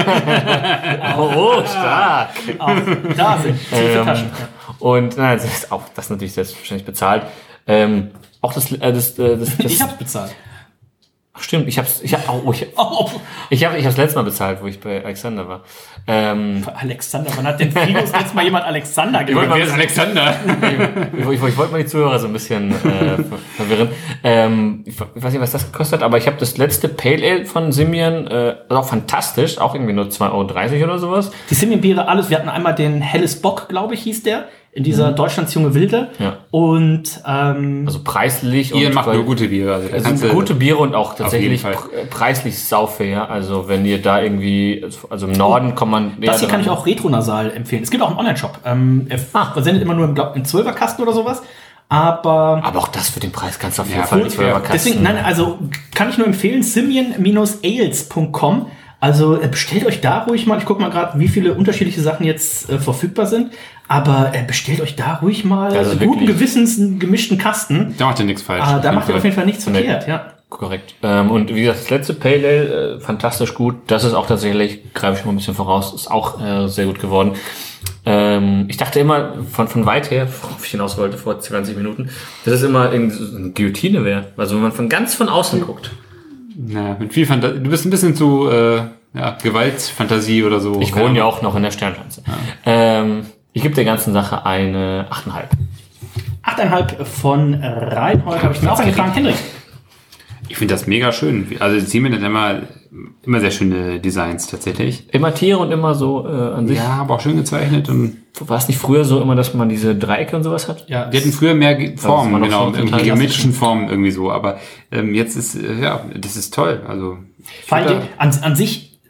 Stark. Auch da sind tiefe Taschen. Und das ist auch das natürlich selbstverständlich bezahlt. Auch das Ich hab's bezahlt. Ach stimmt, ich hab's letztes Mal bezahlt, wo ich bei Alexander war. Alexander, wann hat denn Frigus letztes Mal jemand Alexander genannt? Wer ist Alexander? Ich wollte mal die Zuhörer so ein bisschen verwirren. Ich weiß nicht, was das gekostet hat, aber ich habe das letzte Pale Ale von Simian, auch fantastisch, auch irgendwie nur 2,30 € oder sowas. Die Simian-Biere, alles. Wir hatten einmal den Helles Bock, glaube ich, hieß der. In dieser Deutschlands junge Wilde. Ja. Und also preislich. Ihr macht nur gute Biere. Also es sind gute Biere und auch tatsächlich preislich saufair. Also wenn ihr da irgendwie, also im Norden kommt man... Das hier kann ich auch Retronasal empfehlen. Es gibt auch einen Online-Shop. Er versendet immer nur im 12er-Kasten oder sowas. Aber auch das für den Preis kannst du auf jeden Fall nicht 12er-Kasten. Deswegen, also kann ich nur empfehlen, simian-ales.com. Also bestellt euch da ruhig mal, ich gucke mal gerade, wie viele unterschiedliche Sachen jetzt verfügbar sind, aber bestellt euch da ruhig mal also guten Gewissens einen gemischten Kasten. Da macht ihr nichts falsch. Da macht ihr auf jeden Fall nichts verkehrt, ja. Korrekt. Und wie gesagt, das letzte Pale Ale, fantastisch gut. Das ist auch tatsächlich, greife ich mal ein bisschen voraus, ist auch sehr gut geworden. Ich dachte immer, von weit her, worauf ich hinaus wollte vor 20 Minuten, dass es immer irgendwie so eine Guillotine wäre. Also wenn man von ganz von außen guckt. Na, mit viel Fantasie. Du bist ein bisschen zu Gewaltfantasie oder so. Ich wohne ja auch noch in der Sternschanze. Ja. Ich gebe der ganzen Sache eine 8,5. 8,5 von Reinhold habe ich mir auch eingetragen. Henrik. Ich finde das mega schön. Also Simian hat immer sehr schöne Designs tatsächlich. Immer Tiere und immer so an sich. Ja, aber auch schön gezeichnet. Und war es nicht früher so immer, dass man diese Dreiecke und sowas hat? Ja, die hatten früher mehr Formen, genau, irgendwie geometrischen Formen irgendwie so. Aber jetzt ist, das ist toll. Also Vor allem an sich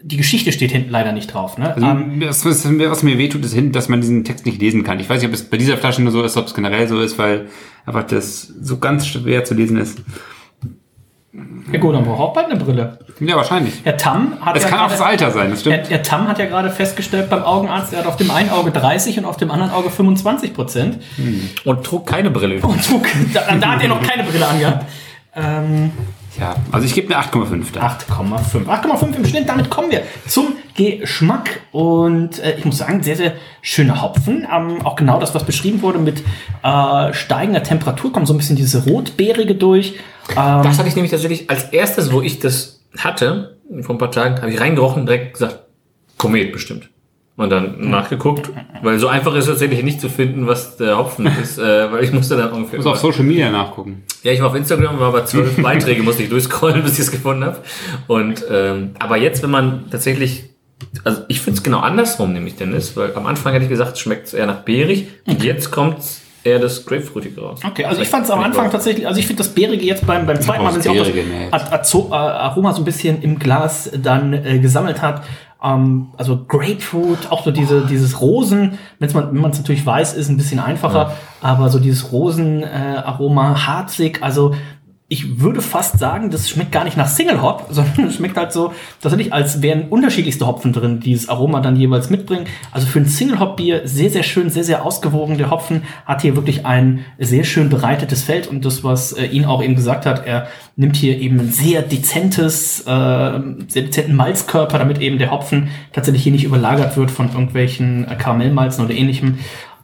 die Geschichte steht hinten leider nicht drauf. Ne? Also, was mir wehtut, ist hinten, dass man diesen Text nicht lesen kann. Ich weiß nicht, ob es bei dieser Flasche nur so ist, ob es generell so ist, weil einfach das so ganz schwer zu lesen ist. Ja gut, dann braucht auch bald eine Brille. Ja, wahrscheinlich. Herr Tam hat Es kann auch das Alter sein, das stimmt. Herr Tam hat ja gerade festgestellt beim Augenarzt, er hat auf dem einen Auge 30 und auf dem anderen Auge 25%. Und trug keine Brille. Und da hat er noch keine Brille angehabt. Ja, also ich gebe eine 8,5 da. 8,5 im Schnitt. Damit kommen wir zum Geschmack. Und ich muss sagen, sehr, sehr schöner Hopfen. Auch genau das, was beschrieben wurde mit steigender Temperatur, kommt so ein bisschen diese Rotbeerige durch. Das hatte ich nämlich tatsächlich als erstes, wo ich das hatte, vor ein paar Tagen, habe ich reingerochen und direkt gesagt, Komet bestimmt. Und dann nachgeguckt, weil so einfach ist tatsächlich nicht zu finden, was der Hopfen ist, weil ich musste dann ungefähr... Ich muss auf Social Media nachgucken. Ja, ich war auf Instagram, war aber 12 Beiträge, musste ich durchscrollen, bis ich es gefunden habe. Und aber jetzt, wenn man tatsächlich, also ich finde es genau andersrum, nämlich Dennis, weil am Anfang hätte ich gesagt, es schmeckt eher nach beerig, und jetzt kommt eher das Grapefruitige raus. Okay, also ich fand es am Anfang tatsächlich, also ich finde das Beerige jetzt beim zweiten Mal, wenn sich auch das Aroma so ein bisschen im Glas dann gesammelt hat. Also Grapefruit, auch so dieses Rosen, wenn man es natürlich weiß, ist ein bisschen einfacher, aber so dieses Rosenaroma, harzig, also ich würde fast sagen, das schmeckt gar nicht nach Single Hop, sondern es schmeckt halt so tatsächlich, als wären unterschiedlichste Hopfen drin, die dieses Aroma dann jeweils mitbringen. Also für ein Single Hop Bier sehr, sehr schön, sehr, sehr ausgewogen. Der Hopfen hat hier wirklich ein sehr schön bereitetes Feld, und das, was ihn auch eben gesagt hat, er nimmt hier eben ein sehr dezenten Malzkörper, damit eben der Hopfen tatsächlich hier nicht überlagert wird von irgendwelchen Karamellmalzen oder ähnlichem.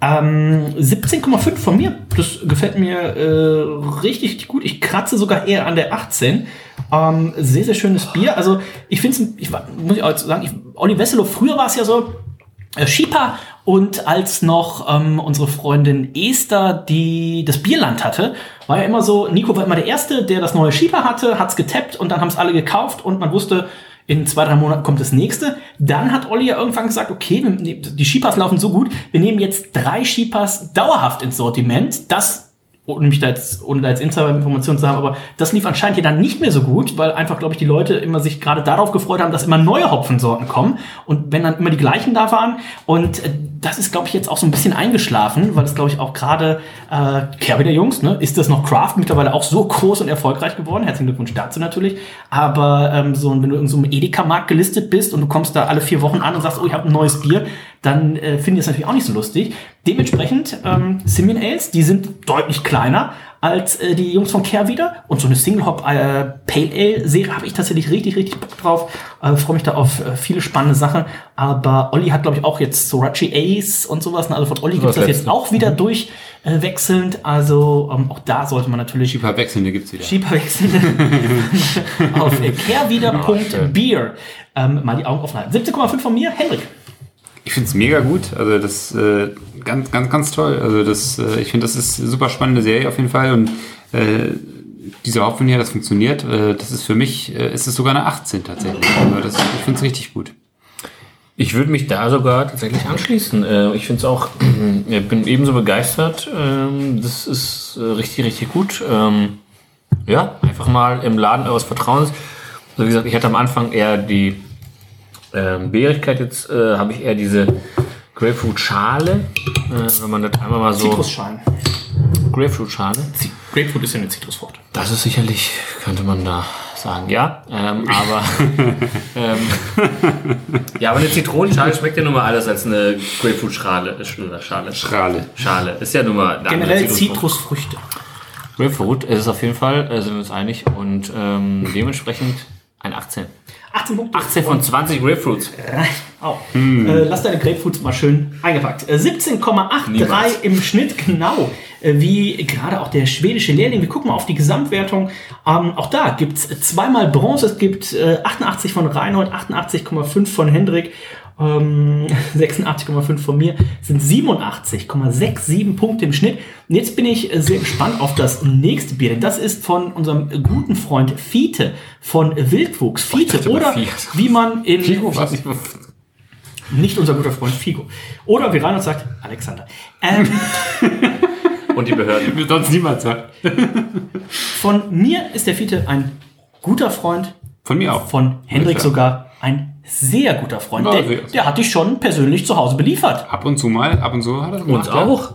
17,5 von mir. Das gefällt mir richtig, richtig gut. Ich kratze sogar eher an der 18. Sehr, sehr schönes Bier. Also ich finde es, muss ich auch sagen, Olli Wesselow, früher war es ja so, Schieper, und als noch unsere Freundin Esther, die das Bierland hatte, war ja immer so, Nico war immer der Erste, der das neue Schieper hatte, hat's getappt, und dann haben es alle gekauft, und man wusste, in 2-3 Monaten kommt das nächste. Dann hat Olli ja irgendwann gesagt, okay, die Schiepas laufen so gut, wir nehmen jetzt 3 Schiepas dauerhaft ins Sortiment. Das, ohne da jetzt Insider-Informationen zu haben, aber das lief anscheinend hier dann nicht mehr so gut, weil einfach, glaube ich, die Leute immer sich gerade darauf gefreut haben, dass immer neue Hopfensorten kommen, und wenn dann immer die gleichen da waren, und das ist, glaube ich, jetzt auch so ein bisschen eingeschlafen, weil es, glaube ich, auch gerade Kehrwieder Jungs, ne, ist das noch Craft, mittlerweile auch so groß und erfolgreich geworden, herzlichen Glückwunsch dazu natürlich, aber wenn du in so einem Edeka-Markt gelistet bist und du kommst da alle 4 Wochen an und sagst, oh, ich habe ein neues Bier, dann finde ich das natürlich auch nicht so lustig. Dementsprechend Simian Ales, die sind deutlich kleiner als die Jungs von Kehrwieder, und so eine Single Hop Pale Ale Serie habe ich tatsächlich richtig, richtig Bock drauf. Freue mich da auf viele spannende Sachen, aber Olli hat, glaube ich, auch jetzt Sorachi Ace und sowas, also von Olli gibt es das jetzt auch wieder durchwechselnd, also auch da sollte man natürlich Schieper wechselnde gibt's wieder. Schieper wechselnde auf kehrwieder.beer mal die Augen offen halten. 17,5 von mir, Henrik. Ich finde es mega gut, also das ganz, ganz, ganz toll. Also das, ich finde, das ist eine super spannende Serie auf jeden Fall, und dieser Hopfen hier, das funktioniert. Das ist für mich, ist es sogar eine 18 tatsächlich. Also ich finde es richtig gut. Ich würde mich da sogar tatsächlich anschließen. Ich finde es auch, ich bin ebenso begeistert. Das ist richtig, richtig gut. Ja, einfach mal im Laden eures Vertrauens. Also wie gesagt, ich hatte am Anfang eher die Beerigkeit, jetzt habe ich eher diese Grapefruit-Schale. Wenn man das einmal mal so... Zitrusschalen. Grapefruit-Schale? Grapefruit ist ja eine Zitrusfrucht. Das ist sicherlich, könnte man da sagen, ja. Aber ja, aber eine Zitronenschale schmeckt ja nun mal alles als eine Grapefruit-Schale. Schale. Ist ja nun mal... Generell Zitrusfrüchte. Grapefruit ist auf jeden Fall, sind wir uns einig. Und dementsprechend ein 18. 18 Punkte. 18 von 20 Grapefruits. Lass deine Grapefruits mal schön eingepackt. 17,83 im Schnitt, genau wie gerade auch der schwedische Lehrling. Wir gucken mal auf die Gesamtwertung. Auch da gibt es 2-mal Bronze. Es gibt 88 von Reinhold, 88,5 von Hendrik, 86,5 von mir, sind 87,67 Punkte im Schnitt. Und jetzt bin ich sehr gespannt auf das nächste Bier, denn das ist von unserem guten Freund Fiete von Wildwuchs. Fiete, oder wie man in... Figo, was? Nicht unser guter Freund Figo. Oder wie Reinhold sagt, Alexander. Und die Behörden. Wie sonst niemand sagt. Von mir ist der Fiete ein guter Freund. Von mir auch. Von Hendrik sogar ein sehr guter Freund. Ja, Der hat dich schon persönlich zu Hause beliefert. Ab und zu hat er das gemacht. Uns auch.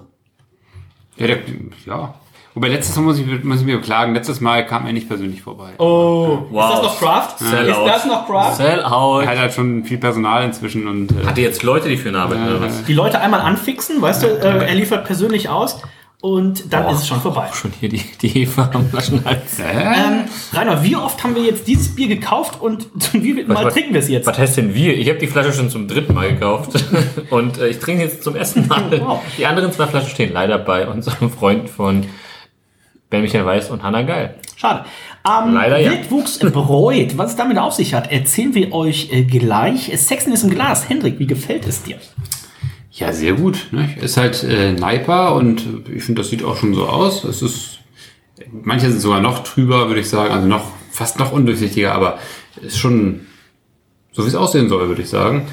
Ja. Wobei letztes Mal muss ich mir beklagen, letztes Mal kam er nicht persönlich vorbei. Oh, wow. Ist das noch Craft? Sell Ist out. das noch Craft? Sell out. Er hat halt schon viel Personal inzwischen und Hat ihr jetzt Leute, die für ihn arbeiten, oder was? Die Leute einmal anfixen, weißt du, er liefert persönlich aus und dann ist es schon vorbei. Schon hier die Hefe am Flaschenhals. Rainer, wie oft haben wir jetzt dieses Bier gekauft und zum wievielten Mal trinken wir es jetzt? Was heißt denn wir? Ich habe die Flasche schon zum 3. Mal gekauft und ich trinke jetzt zum ersten Mal. Wow. Die anderen 2 Flaschen stehen leider bei unserem Freund von Ben Michael Weiß und Hanna Geil. Schade. Leider ja. Wildwuchs Bräut, was es damit auf sich hat, erzählen wir euch gleich. Sexen ist im Glas. Hendrik, wie gefällt es dir? ja, sehr gut. Ne? Ist halt Naipa und ich finde, das sieht auch schon so aus. Es ist, manche sind sogar noch trüber, würde ich sagen, also fast noch undurchsichtiger, aber ist schon so, wie es aussehen soll, würde ich sagen.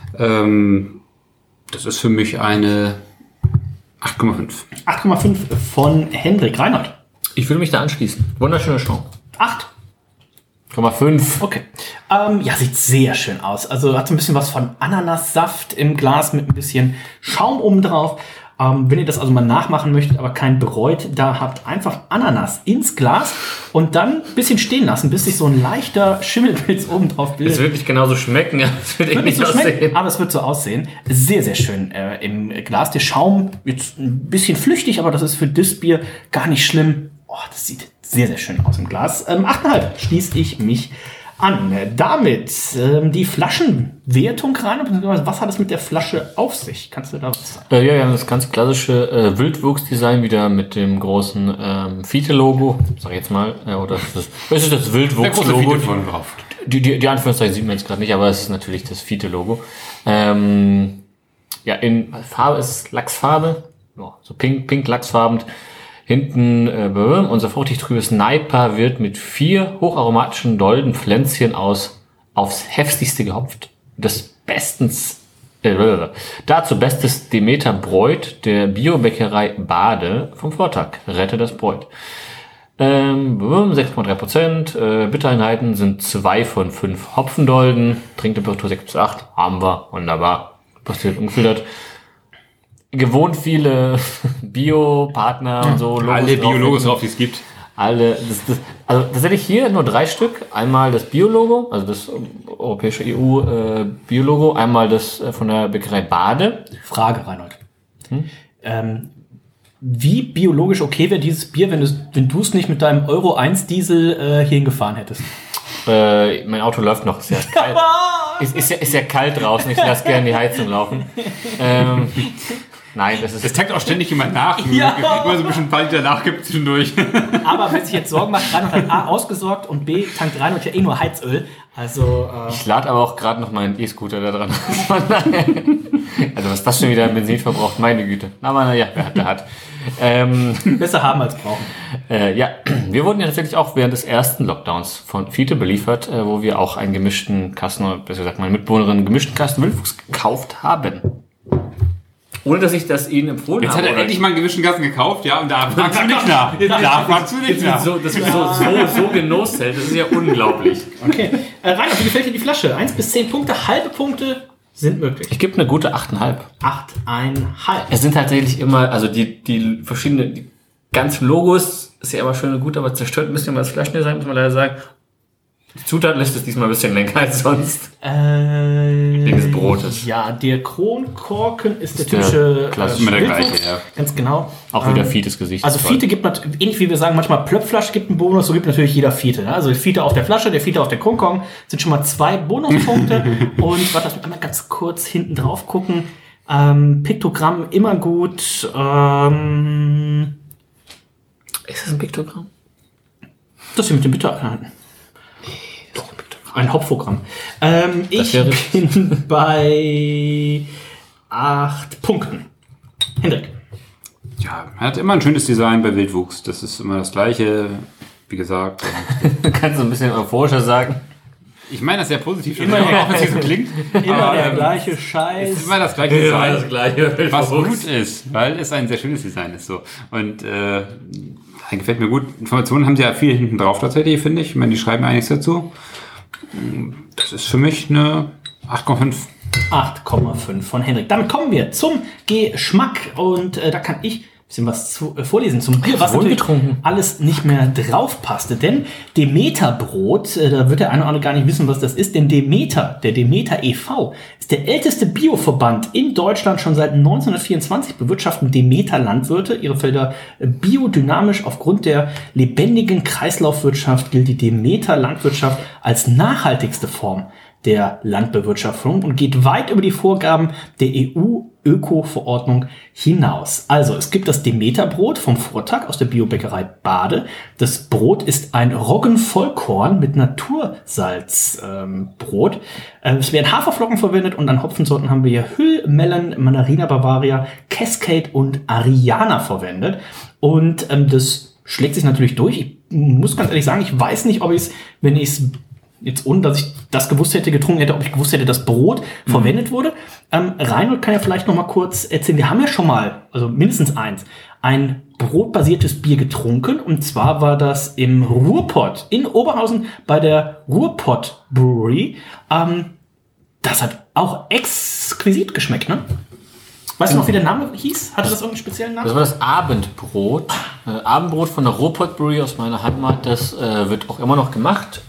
Das ist für mich eine 8,5. 8,5 von Hendrik. Reinhold. Ich will mich da anschließen. Wunderschöne Show. 8,5. 8,5. Okay. Ja, sieht sehr schön aus. Also hat so ein bisschen was von Ananassaft im Glas mit ein bisschen Schaum oben drauf. Wenn ihr das also mal nachmachen möchtet, aber kein Bräut da habt, einfach Ananas ins Glas und dann ein bisschen stehen lassen, bis sich so ein leichter Schimmelpilz oben drauf bildet. Es wird nicht genauso schmecken. Ja, es wird Wird nicht so aussehen. schmecken, aber es wird so aussehen. Sehr, sehr schön im Glas. Der Schaum jetzt ein bisschen flüchtig, aber das ist für das Bier gar nicht schlimm. Oh, das sieht sehr, sehr schön aus im Glas. 8,5 schließe ich mich an. Damit die Flaschenwertung rein. Was hat es mit der Flasche auf sich? Kannst du da was sagen? Ja, wir haben das ganz klassische Wildwuchs-Design wieder mit dem großen Fiete-Logo. Sag ich jetzt mal. Oder das ist das Wildwuchs-Logo. von drauf. Die Anführungszeichen sieht man jetzt gerade nicht, aber es ist natürlich das Fiete-Logo. Ja, in Farbe ist es Lachsfarbe. Ja, so pink lachsfarben. Hinten unser fruchtig trübes Naipa wird mit 4 hocharomatischen Dolden Pflänzchen aufs heftigste gehopft. Dazu bestes Demeter Bräut der Biobäckerei Bade vom Vortag. Rette das Bräut. 6,3%. Bittereinheiten sind 2 von 5 Hopfendolden. Trinktemperatur 6 bis 8. Haben wir. Wunderbar. Passiert ungefiltert. Gewohnt viele Bio-Partner und so. Alle Biologos drauf, die es gibt. Alle. Also tatsächlich hier nur 3 Stück. Einmal das Bio-Logo, also das europäische EU-Bio-Logo. Einmal das von der Bäckerei Bade. Frage, Reinhold. Wie biologisch okay wäre dieses Bier, wenn du es nicht mit deinem Euro 1 Diesel hierhin gefahren hättest? Mein Auto läuft noch, ist ja kalt. ist ja kalt draußen, ich lasse gerne die Heizung laufen. Nein, Das tankt auch ständig jemand nach. Ja. Immer so ein bisschen Ball, der nachgibt zwischendurch. Aber wenn sich jetzt Sorgen macht, Reinhold hat A ausgesorgt und B tankt Reinhold ja eh nur Heizöl. Also, Ich lade aber auch gerade noch meinen E-Scooter da dran. Also was das schon wieder an Benzin verbraucht, meine Güte. Aber naja, wer hat. besser haben als brauchen. Ja, wir wurden ja tatsächlich auch während des ersten Lockdowns von Fiete beliefert, wo wir auch einen gemischten Kasten, oder besser gesagt meine Mitbewohnerin einen gemischten Kasten Wildwuchs gekauft haben. Ohne dass ich das ihnen empfohlen Jetzt habe. hat er endlich mal einen gewischten Gassen gekauft, ja, und da fragst du nicht nach. Da fragst du nicht nach. so genosszählt, das ist ja unglaublich. Okay. Reinhold, wie gefällt dir die Flasche? 1 bis 10 Punkte, halbe Punkte sind möglich. Ich gebe eine gute 8,5. 8,5. Es sind tatsächlich immer, also die verschiedenen, die ganzen Logos ist ja immer schön und gut, aber zerstört ein bisschen mal das Flaschendesign, muss man leider sagen. Die Zutatenliste ist diesmal ein bisschen länger als sonst. Wegen des Brotes. Ja, der Kronkorken ist der typische klassische, immer der Wildwuchs. gleiche, ja. Ganz genau. Auch wieder Fietes Gesicht. Also Fiete gibt ähnlich wie wir sagen, manchmal Plöpflasche gibt einen Bonus, so gibt natürlich jeder Fiete. Ne? Also die Fiete auf der Flasche, der Fiete auf der Kronkorken sind schon mal 2 Bonuspunkte. Und warte, lass mich einmal ganz kurz hinten drauf gucken. Piktogramm immer gut. Ist das ein Piktogramm? Das hier mit dem Bittereinheiten. Ein Hopfogramm. Ich wäre- bin bei 8 Punkten. Hendrik. Ja, er hat immer ein schönes Design bei Wildwuchs. Das ist immer das Gleiche, wie gesagt. Kannst du ein bisschen euphorischer sagen? Ich meine das sehr positiv, Immer auch wenn es nicht so klingt. Immer Aber, der gleiche Scheiß. Es ist immer das gleiche Design. Gleiche. Was gut ist, weil es ein sehr schönes Design ist. So. Und gefällt mir gut. Informationen haben sie ja viel hinten drauf tatsächlich, finde ich. Ich meine, die schreiben einiges dazu. Das ist für mich eine 8,5. 8,5 von Henrik. Damit kommen wir zum Geschmack. Und da kann ich ein bisschen was vorlesen zum Bier, was natürlich alles nicht mehr drauf passte. Denn Demeter-Brot, da wird der eine oder andere gar nicht wissen, was das ist. Denn Demeter, der Demeter e.V., ist der älteste Bioverband in Deutschland. Schon seit 1924 bewirtschaften Demeter-Landwirte ihre Felder biodynamisch. Aufgrund der lebendigen Kreislaufwirtschaft gilt die Demeter-Landwirtschaft als nachhaltigste Form der Landbewirtschaftung und geht weit über die Vorgaben der EU-Öko-Verordnung hinaus. Also, es gibt das Demeter-Brot vom Vortag aus der Biobäckerei Bade. Das Brot ist ein Roggenvollkorn mit Natursalzbrot. Es werden Haferflocken verwendet und an Hopfensorten haben wir hier Hüll, Melon, Mandarina Bavaria, Cascade und Ariana verwendet. Und das schlägt sich natürlich durch. Ich muss ganz ehrlich sagen, ich weiß nicht, ob ich es, wenn ich es jetzt ohne, dass ich das gewusst hätte, getrunken hätte, ob ich gewusst hätte, dass Brot verwendet wurde. Reinhold kann ja vielleicht noch mal kurz erzählen. Wir haben ja schon mal, also mindestens ein brotbasiertes Bier getrunken. Und zwar war das im Ruhrpott in Oberhausen bei der Ruhrpott Brewery. Das hat auch exquisit geschmeckt, ne? Weißt du noch, wie der Name hieß? Hatte das irgendeinen speziellen Namen? Das war das Abendbrot. Abendbrot von der Ruhrpott Brewery aus meiner Heimat. Das wird auch immer noch gemacht.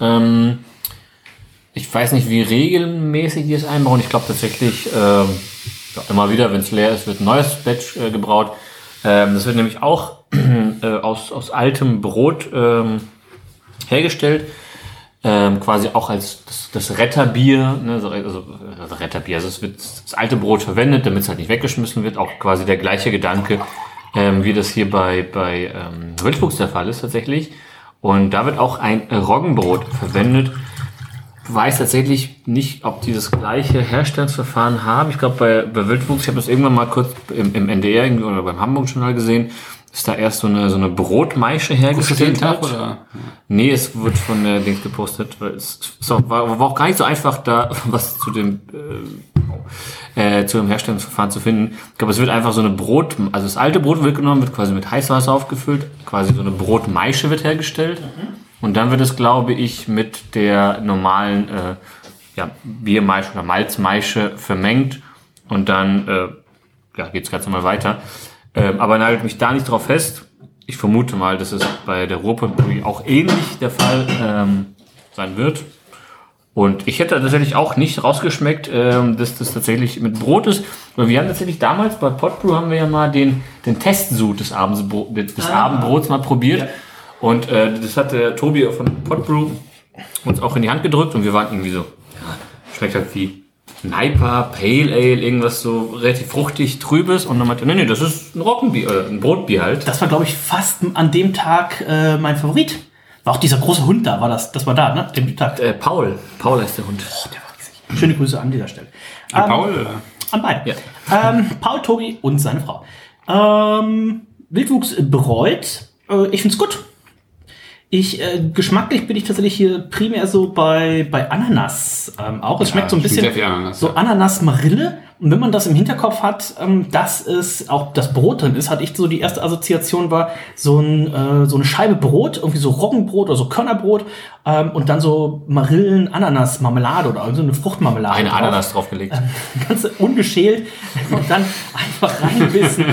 Ich weiß nicht, wie regelmäßig die es einbauen. Ich glaube tatsächlich immer wieder, wenn es leer ist, wird ein neues Batch gebraut. Das wird nämlich auch aus altem Brot hergestellt. Quasi auch als das Retterbier, ne, also Retterbier. Also es wird das alte Brot verwendet, damit es halt nicht weggeschmissen wird. Auch quasi der gleiche Gedanke, wie das hier bei Wildwuchs der Fall ist tatsächlich. Und da wird auch ein Roggenbrot verwendet. Ich weiß tatsächlich nicht, ob die das gleiche Herstellungsverfahren haben. Ich glaube, bei Wildwuchs, ich habe das irgendwann mal kurz im NDR irgendwie oder beim Hamburg-Journal gesehen, ist da erst so eine Brotmaische hergestellt Tag, oder? Nee, es wird von der Dings gepostet, weil war auch gar nicht so einfach, da was zu dem Herstellungsverfahren zu finden. Ich glaube, es wird einfach so eine also das alte Brot wird genommen, wird quasi mit Heißwasser aufgefüllt, quasi so eine Brotmaische wird hergestellt. Und dann wird es, glaube ich, mit der normalen Biermaische oder Malzmaische vermengt und dann geht es ganz normal weiter. Aber nagelt mich da nicht drauf fest. Ich vermute mal, dass es bei der Ruhrpott auch ähnlich der Fall sein wird. Und ich hätte tatsächlich auch nicht rausgeschmeckt, dass das tatsächlich mit Brot ist. Weil wir haben tatsächlich damals bei Potbrew haben wir ja mal den Testsud des Abendbrots mal probiert. Ja. Und das hat der Tobi von Potbrew uns auch in die Hand gedrückt und wir waren irgendwie so, schmeckt halt wie Naipa, Pale Ale, irgendwas so relativ fruchtig, trübes. Und dann meinte, nee, das ist ein Roggenbier, oder ein Brotbier halt. Das war, glaube ich, fast an dem Tag mein Favorit. War auch dieser große Hund da, das war da, ne? Dem Tag. Paul ist der Hund. Oh, der war riesig. Schöne Grüße an dieser Stelle. An Paul, oder? An beide. Ja. Paul, Tobi und seine Frau. Wildwuchs bereut. Ich find's gut. Geschmacklich bin ich tatsächlich hier primär so bei Ananas auch. Es schmeckt so ein bisschen so Ananas-Marille. Und wenn man das im Hinterkopf hat, dass es auch das Brot drin ist, hatte ich so die erste Assoziation war so eine Scheibe Brot, irgendwie so Roggenbrot oder so Körnerbrot und dann so Marillen-Ananas-Marmelade oder so eine Fruchtmarmelade. Eine Ananas draufgelegt. Ganz ungeschält und dann einfach reingebissen.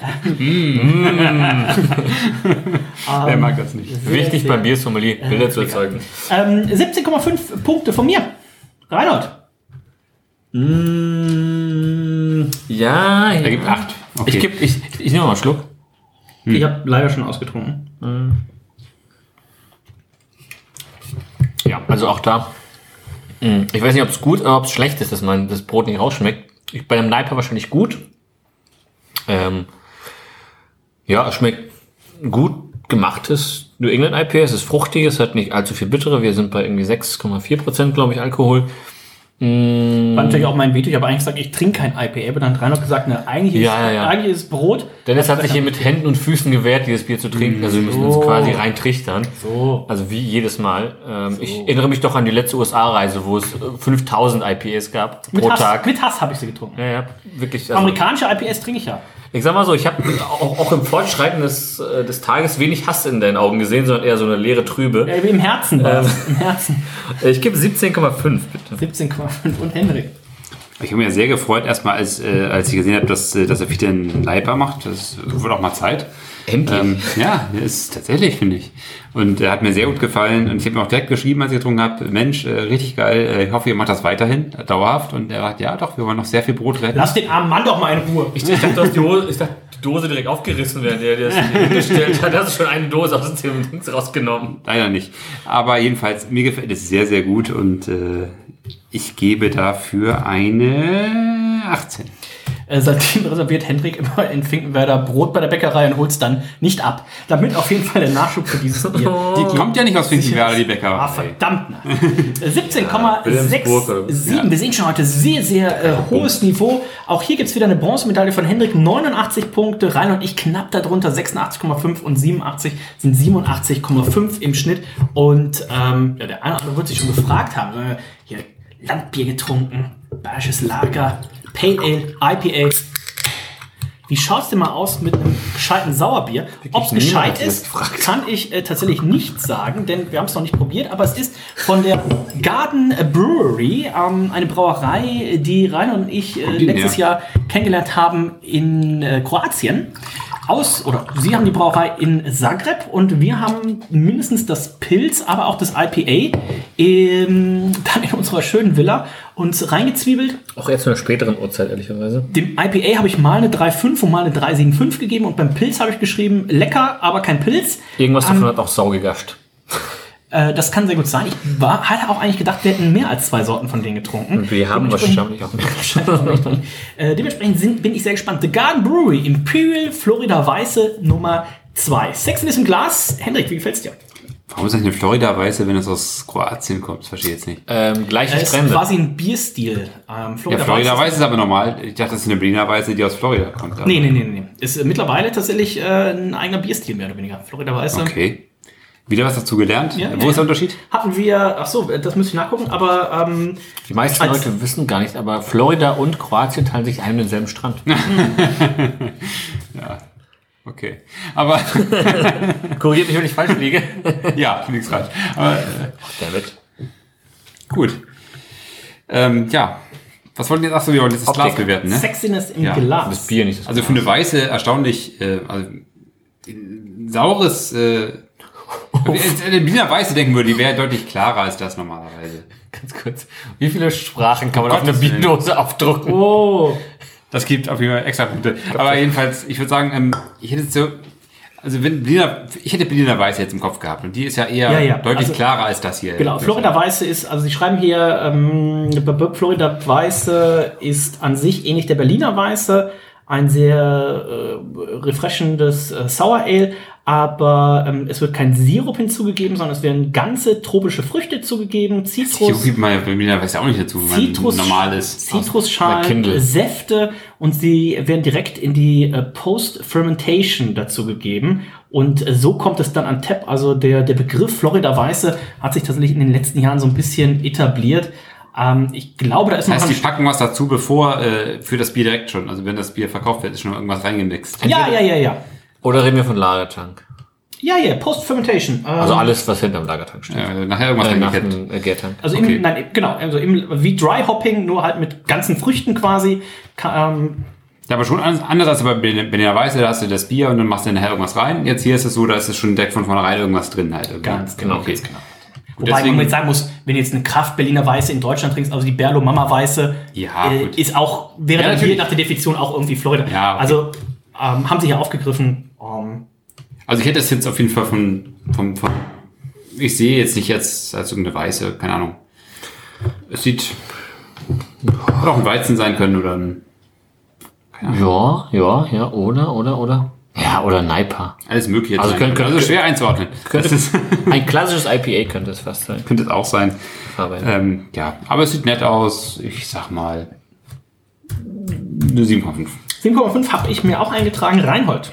Wer mag das nicht? Wichtig beim Biersommelier, Bilder zu erzeugen. 17,5 Punkte von mir. Reinhold. Ja. Er gibt 8. Okay. Ich nehme mal einen Schluck. Ich habe leider schon ausgetrunken. Ja, also auch da. Ich weiß nicht, ob es gut oder ob es schlecht ist, dass man das Brot nicht rausschmeckt. Bei einem Naipa wahrscheinlich gut. Es schmeckt gut gemachtes New England IPA. Es ist fruchtig, es hat nicht allzu viel bittere. Wir sind bei irgendwie 6,4%, glaube ich, Alkohol. War natürlich auch mein Veto. Ich habe eigentlich gesagt, ich trinke kein IPA, aber dann Reinhold gesagt, ne, eigentlich ist es Brot. Dennis hat sich hier mit Händen und Füßen gewehrt, dieses Bier zu trinken. Also wir müssen uns quasi rein trichtern. So. Also wie jedes Mal. Ich erinnere mich doch an die letzte USA-Reise, wo es 5000 IPAs gab pro Tag. Mit Hass habe ich sie getrunken. Ja, wirklich. Also, amerikanische IPAs trinke ich ja. Ich sag mal so, ich habe auch im Fortschreiten des Tages wenig Hass in deinen Augen gesehen, sondern eher so eine leere Trübe. Im Herzen war es. Im Herzen. Ich gebe 17,5, bitte. 17,5 und Henrik. Ich habe mich ja sehr gefreut, erstmal, als ich gesehen habe, dass er wieder einen Leiper macht. Das wird auch mal Zeit. Endlich. Ja, ist tatsächlich, finde ich. Und er hat mir sehr gut gefallen. Und ich habe mir auch direkt geschrieben, als ich getrunken habe, Mensch, richtig geil. Ich hoffe, ihr macht das weiterhin, dauerhaft. Und er sagt, ja doch, wir wollen noch sehr viel Brot retten. Lass den armen Mann doch mal in Ruhe. Ich dachte, du hast die Dose direkt aufgerissen, während der das hingestellt hat. Hast du schon eine Dose aus dem Dings rausgenommen. Leider nicht. Aber jedenfalls, mir gefällt es sehr, sehr gut. Und ich gebe dafür eine 18. Seitdem reserviert Hendrik immer in Finkenwerder Brot bei der Bäckerei und holt es dann nicht ab. Damit auf jeden Fall der Nachschub für dieses Bier. Die kommt ja nicht aus Finkenwerder, die Bäckerei. Ah, verdammt. 17,67. Wir sehen schon heute sehr, sehr hohes Niveau. Auch hier gibt es wieder eine Bronzemedaille von Hendrik. 89 Punkte. Rainer und ich knapp darunter. 86,5 und 87 sind 87,5 im Schnitt. Und der eine oder andere wird sich schon gefragt haben. Hier Landbier getrunken. Bayerisches Lager. Pale Ale, IPA. Wie schaut's denn mal aus mit einem gescheiten Sauerbier? Ob es gescheit ist, kann ich tatsächlich nicht sagen, denn wir haben es noch nicht probiert, aber es ist von der Garden Brewery, eine Brauerei, die Rainer und ich letztes Jahr kennengelernt haben in Kroatien. Sie haben die Brauerei in Zagreb und wir haben mindestens das Pilz, aber auch das IPA dann in unserer schönen Villa uns reingezwiebelt. Auch jetzt zu einer späteren Uhrzeit, ehrlicherweise. Dem IPA habe ich mal eine 3,5 und mal eine 3,75 gegeben und beim Pilz habe ich geschrieben, lecker, aber kein Pilz. Irgendwas davon hat auch sau gegascht. Das kann sehr gut sein. Ich hatte auch eigentlich gedacht, wir hätten mehr als 2 Sorten von denen getrunken. Wir haben wahrscheinlich auch mehr. Dementsprechend bin ich sehr gespannt. The Garden Brewery, Imperial Florida Weiße Nummer 2. Sexiness im Glas. Hendrik, wie gefällt's dir? Warum ist das eine Florida Weiße, wenn es aus Kroatien kommt? Das verstehe ich jetzt nicht. Gleiche ist Trend. Quasi ein Bierstil. Florida Weiße ist aber normal. Ich dachte, das ist eine Berliner Weiße, die aus Florida kommt. Nee. Ist mittlerweile tatsächlich ein eigener Bierstil, mehr oder weniger. Florida Weiße. Okay. Wieder was dazu gelernt? Ja, Wo ist der Unterschied? Hatten wir, das müsste ich nachgucken, aber die meisten Leute wissen gar nicht, aber Florida und Kroatien teilen sich einen und denselben Strand. Ja, okay. Aber korrigiert mich, wenn ich falsch liege. Ja, ich nichts falsch. Aber damit. Gut. Ja. Was wollten wir jetzt? Achso, wir wollen jetzt das Glas bewerten, ne? Sexiness im Glas. Das Bier nicht. Das also für eine Weiße erstaunlich, saures, eine Berliner Weiße denken würde, die wäre deutlich klarer als das normalerweise. Ganz kurz. Wie viele Sprachen kann man auf eine Bierdose aufdrucken? Oh. Das gibt auf jeden Fall extra Punkte. Aber jedenfalls, ich würde sagen, ich hätte so, also ich hätte Berliner Weiße jetzt im Kopf gehabt und die ist ja eher deutlich klarer als das hier. Genau, Florida Weiße ist, also sie schreiben hier, Florida Weiße ist an sich ähnlich der Berliner Weiße, ein sehr refreshendes Sour Ale, aber es wird kein Sirup hinzugegeben, sondern es werden ganze tropische Früchte zugegeben, Zitrus. Sirup gibt man ja bei Berliner Weiße auch nicht dazu, wenn man normal ist. Zitrusschalen, Säfte und sie werden direkt in die Post-Fermentation dazu gegeben. Und so kommt es dann an Tap. Also der Begriff Florida Weiße hat sich tatsächlich in den letzten Jahren so ein bisschen etabliert. Ich glaube, da ist noch... Das heißt, die packen was dazu, bevor für das Bier direkt schon, also wenn das Bier verkauft wird, ist schon irgendwas reingemixt. Ja. Oder reden wir von Lagertank? Ja, Post-Fermentation. Also alles, was hinterm Lagertank steht. Nachher irgendwas reingekippt. Gärtank. Also okay. Wie Dry Hopping, nur halt mit ganzen Früchten quasi. Ja, aber schon anders als bei Berliner Weiße, da hast du das Bier und dann machst du nachher irgendwas rein. Jetzt hier ist es so, da ist es schon direkt von vornherein irgendwas drin halt. Irgendwie. Ganz genau. Okay. Wobei man jetzt sagen muss, wenn du jetzt eine Kraft Berliner Weiße in Deutschland trinkst, also die Berlo Mama Weiße, ist auch, wäre hier nach der Definition auch irgendwie Florida. Ja, okay. Also haben sie hier aufgegriffen. Also ich hätte das jetzt auf jeden Fall ich sehe jetzt nicht jetzt als irgendeine Weiße, keine Ahnung. Es sieht, hätte auch ein Weizen sein können oder ein, keine Ahnung. Ja, oder. Ja, oder Naipa. Alles mögliche. Also also schwer einzuordnen. Ein klassisches IPA könnte es fast sein. Könnte es auch sein. Ja, aber es sieht nett aus. Ich sag mal eine 7,5. 7,5 habe ich mir auch eingetragen. Reinhold.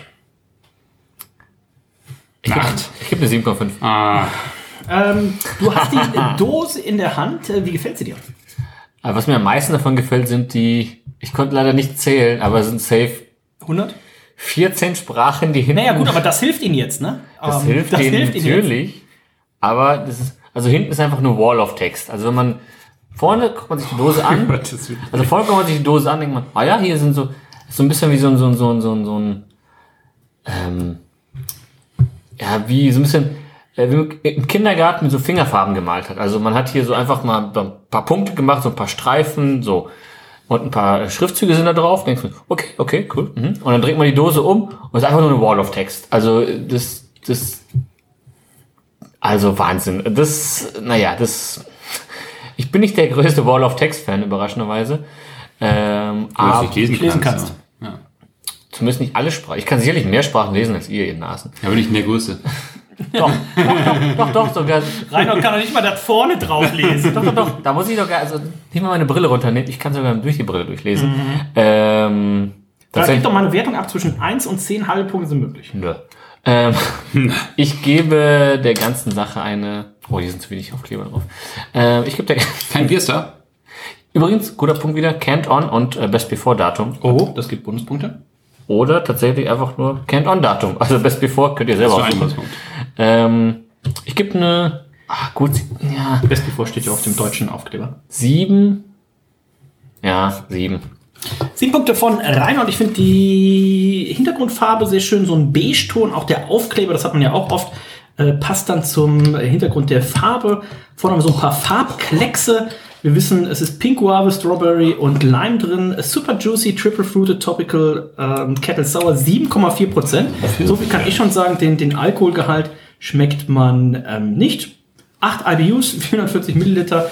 Ich gebe eine 7,5. Du hast die Dose in der Hand. Wie gefällt sie dir? Aber was mir am meisten davon gefällt, sind die, ich konnte leider nicht zählen, aber es sind safe 100? 14 Sprachen, die hinten... Naja gut, aber das hilft ihnen jetzt, ne? Das hilft ihnen natürlich. Aber das ist, also hinten ist einfach nur Wall of Text. Also wenn man Vorne guckt man sich die Dose an. Also vorne guckt man sich die Dose an, denkt man, ah ja, hier sind so ein bisschen wie so ein wie so ein bisschen wie man im Kindergarten mit so Fingerfarben gemalt hat. Also man hat hier so einfach mal ein paar Punkte gemacht, so ein paar Streifen, so und ein paar Schriftzüge sind da drauf. Denkst du, okay, cool. Und dann dreht man die Dose um und es ist einfach nur eine Wall of Text. Also also Wahnsinn. Ich bin nicht der größte Wall of Text Fan, überraschenderweise. Aber ich lesen kannst. Ja. Zumindest nicht alle Sprachen. Ich kann sicherlich mehr Sprachen lesen als ihr Nasen. Ja, aber nicht in der Größe. Doch, sogar. Reinhold kann doch nicht mal das vorne drauf lesen. Doch. Da muss ich doch also nicht mal meine Brille runternehmen. Ich kann sogar durch die Brille durchlesen. Da gibt doch mal eine Wertung ab zwischen 1 und 10 halbe Punkte sind möglich. Nö. Ich gebe der ganzen Sache eine. Oh, hier sind zu wenig Aufkleber drauf. Ich gebe der. Kein Bierstar. Übrigens, guter Punkt wieder. Can't On und Best Before Datum. Oh, das gibt Bonuspunkte. Oder tatsächlich einfach nur Can't On Datum. Also Best Before könnt ihr selber aussuchen. Ich gebe eine. Gut. Ja. Best Before steht ja auf dem deutschen Aufkleber. 7. Ja, 7. 7 Punkte von Reinhold. Ich finde die Hintergrundfarbe sehr schön, so ein Beige-Ton. Auch der Aufkleber, das hat man ja auch oft, passt dann zum Hintergrund der Farbe. Vorne haben wir so ein paar Farbkleckse. Wir wissen, es ist Pink Guava, Strawberry und Lime drin. Super Juicy, Triple Fruited, Topical, Kettle Sour, 7,4%. So viel kann ich schon sagen, den Alkoholgehalt schmeckt man nicht. 8 IBUs, 440 Milliliter,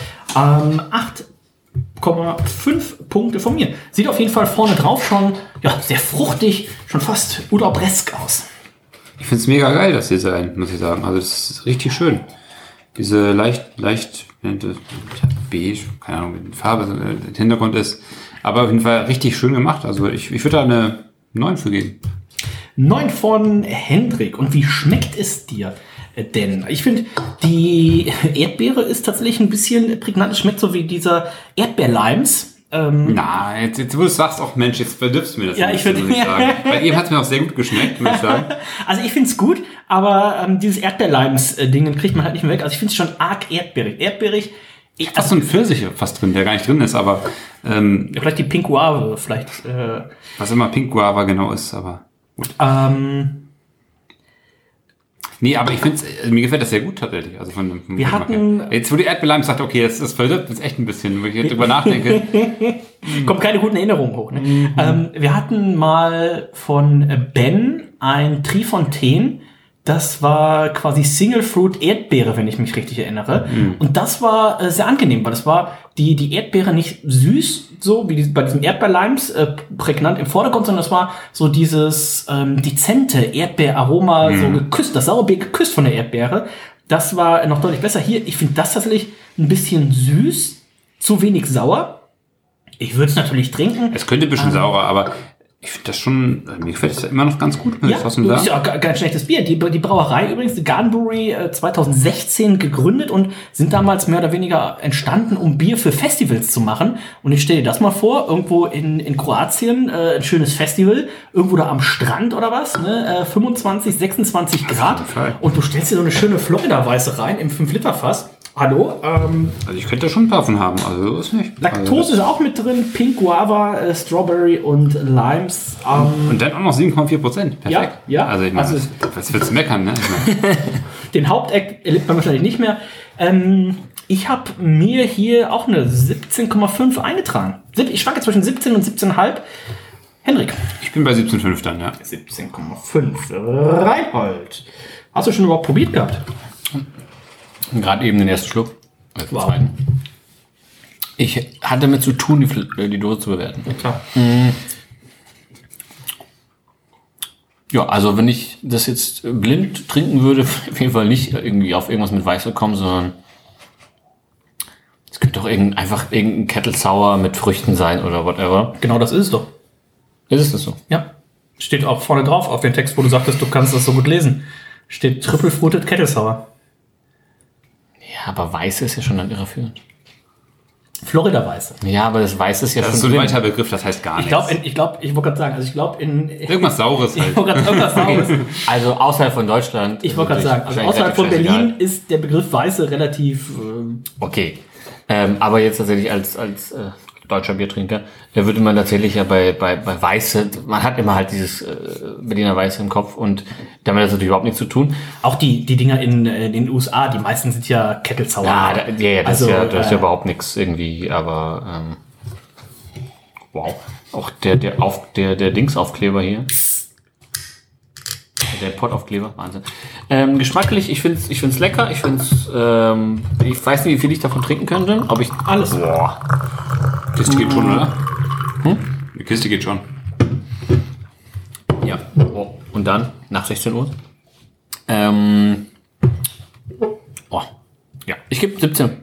8,5 Punkte von mir. Sieht auf jeden Fall vorne drauf schon sehr fruchtig, schon fast urlaubresk aus. Ich finde es mega geil, das Design, muss ich sagen. Also das ist richtig schön. Diese leicht beige, keine Ahnung, wie die Farbe der Hintergrund ist. Aber auf jeden Fall richtig schön gemacht. Also ich würde da eine 9 für geben. 9 von Hendrik. Und wie schmeckt es dir denn? Ich finde, die Erdbeere ist tatsächlich ein bisschen prägnant. Es schmeckt so wie dieser Erdbeerlimes. Na, jetzt wo du sagst, auch Mensch, jetzt verdirbst du mir das. Ja, ich würde sagen. Bei ihm hat es mir auch sehr gut geschmeckt, muss ich sagen. Also ich finde es gut, aber dieses Erdbeerlimes-Ding kriegt man halt nicht mehr weg. Also ich finde es schon arg erdbeerig. Fast so ein Pfirsich fast drin, der gar nicht drin ist, aber vielleicht die Pink Guava, vielleicht. Was immer Pink Guava genau ist, aber gut. Nee, aber ich finde mir gefällt das sehr gut tatsächlich. Also wir hatten jetzt, wo die Erdbeerleim sagt, okay, das verdirbt jetzt echt ein bisschen, wo ich drüber nachdenke. Kommt keine guten Erinnerungen hoch. Ne? Wir hatten mal von Ben ein Trifontaine. Das war quasi Single Fruit Erdbeere, wenn ich mich richtig erinnere. Und das war sehr angenehm, weil das war die Erdbeere nicht süß, so wie bei diesem Erdbeerlimes, prägnant im Vordergrund, sondern das war so dieses dezente Erdbeeraroma, so geküsst, das Sauerbier geküsst von der Erdbeere. Das war noch deutlich besser. Hier, ich finde das tatsächlich ein bisschen süß, zu wenig sauer. Ich würde es natürlich trinken. Es könnte ein bisschen saurer, aber ich finde das schon, mir gefällt es immer noch ganz gut. Das ist ja auch kein schlechtes Bier. Die Brauerei übrigens, die Gardenbury, 2016 gegründet und sind damals mehr oder weniger entstanden, um Bier für Festivals zu machen. Und ich stell dir das mal vor, irgendwo in Kroatien, ein schönes Festival, irgendwo da am Strand oder was, ne? 25, 26 Grad. Und du stellst dir so eine schöne Florida-Weiße rein im 5-Liter-Fass. Hallo? Also ich könnte da schon ein paar von haben, also so ist nicht. Laktose ist auch mit drin, Pink Guava, Strawberry und Limes. Und dann auch noch 7,4%. Perfekt. Ja. Also ich meine, was willst du meckern, ne? Den Haupteck erlebt man wahrscheinlich nicht mehr. Ich habe mir hier auch eine 17,5 eingetragen. Ich schwanke zwischen 17 und 17,5. Hendrik. Ich bin bei 17,5 dann, ja. 17,5. Reinhold. Hast du schon überhaupt probiert gehabt? Gerade eben den ersten Schluck. Also wow. Zweiten. Ich hatte damit zu tun, die Dose zu bewerten. Ja, klar. Ja, also wenn ich das jetzt blind trinken würde, auf jeden Fall nicht irgendwie auf irgendwas mit Weiße kommen, sondern es könnte doch einfach irgendein Kettle Sour mit Früchten sein oder whatever. Genau, das ist es doch. Ist es das so? Ja. Steht auch vorne drauf auf dem Text, wo du sagtest, du kannst das so gut lesen. Steht Triple Fruited Kettle Sour. Ja, aber Weiße ist ja schon dann irreführend. Florida-Weiße. Ja, aber das Weiße ist ja schon. Das ist so ein weiter Begriff, das heißt gar nichts. Ich wollte gerade sagen, irgendwas Saures halt. Irgendwas Saures. Also außerhalb von Deutschland. Ich wollte gerade sagen, also außerhalb von Berlin ist der Begriff Weiße relativ. Okay. Aber jetzt tatsächlich als deutscher Biertrinker, da würde man tatsächlich ja bei Weiße, man hat immer halt dieses Berliner Weiße im Kopf und damit hat das natürlich überhaupt nichts zu tun. Auch die Dinger in den USA, die meisten sind ja Kettle Sour. Das ist ja überhaupt nichts irgendwie, aber wow. Auch der Dingsaufkleber hier. Der Pottaufkleber, Wahnsinn. Geschmacklich, ich find's lecker, ich weiß nicht, wie viel ich davon trinken könnte, ob ich alles. Boah. Kiste geht schon, oder? Die Kiste geht schon. Ja. Oh. Und dann, nach 16 Uhr? Ja, ich gebe 17.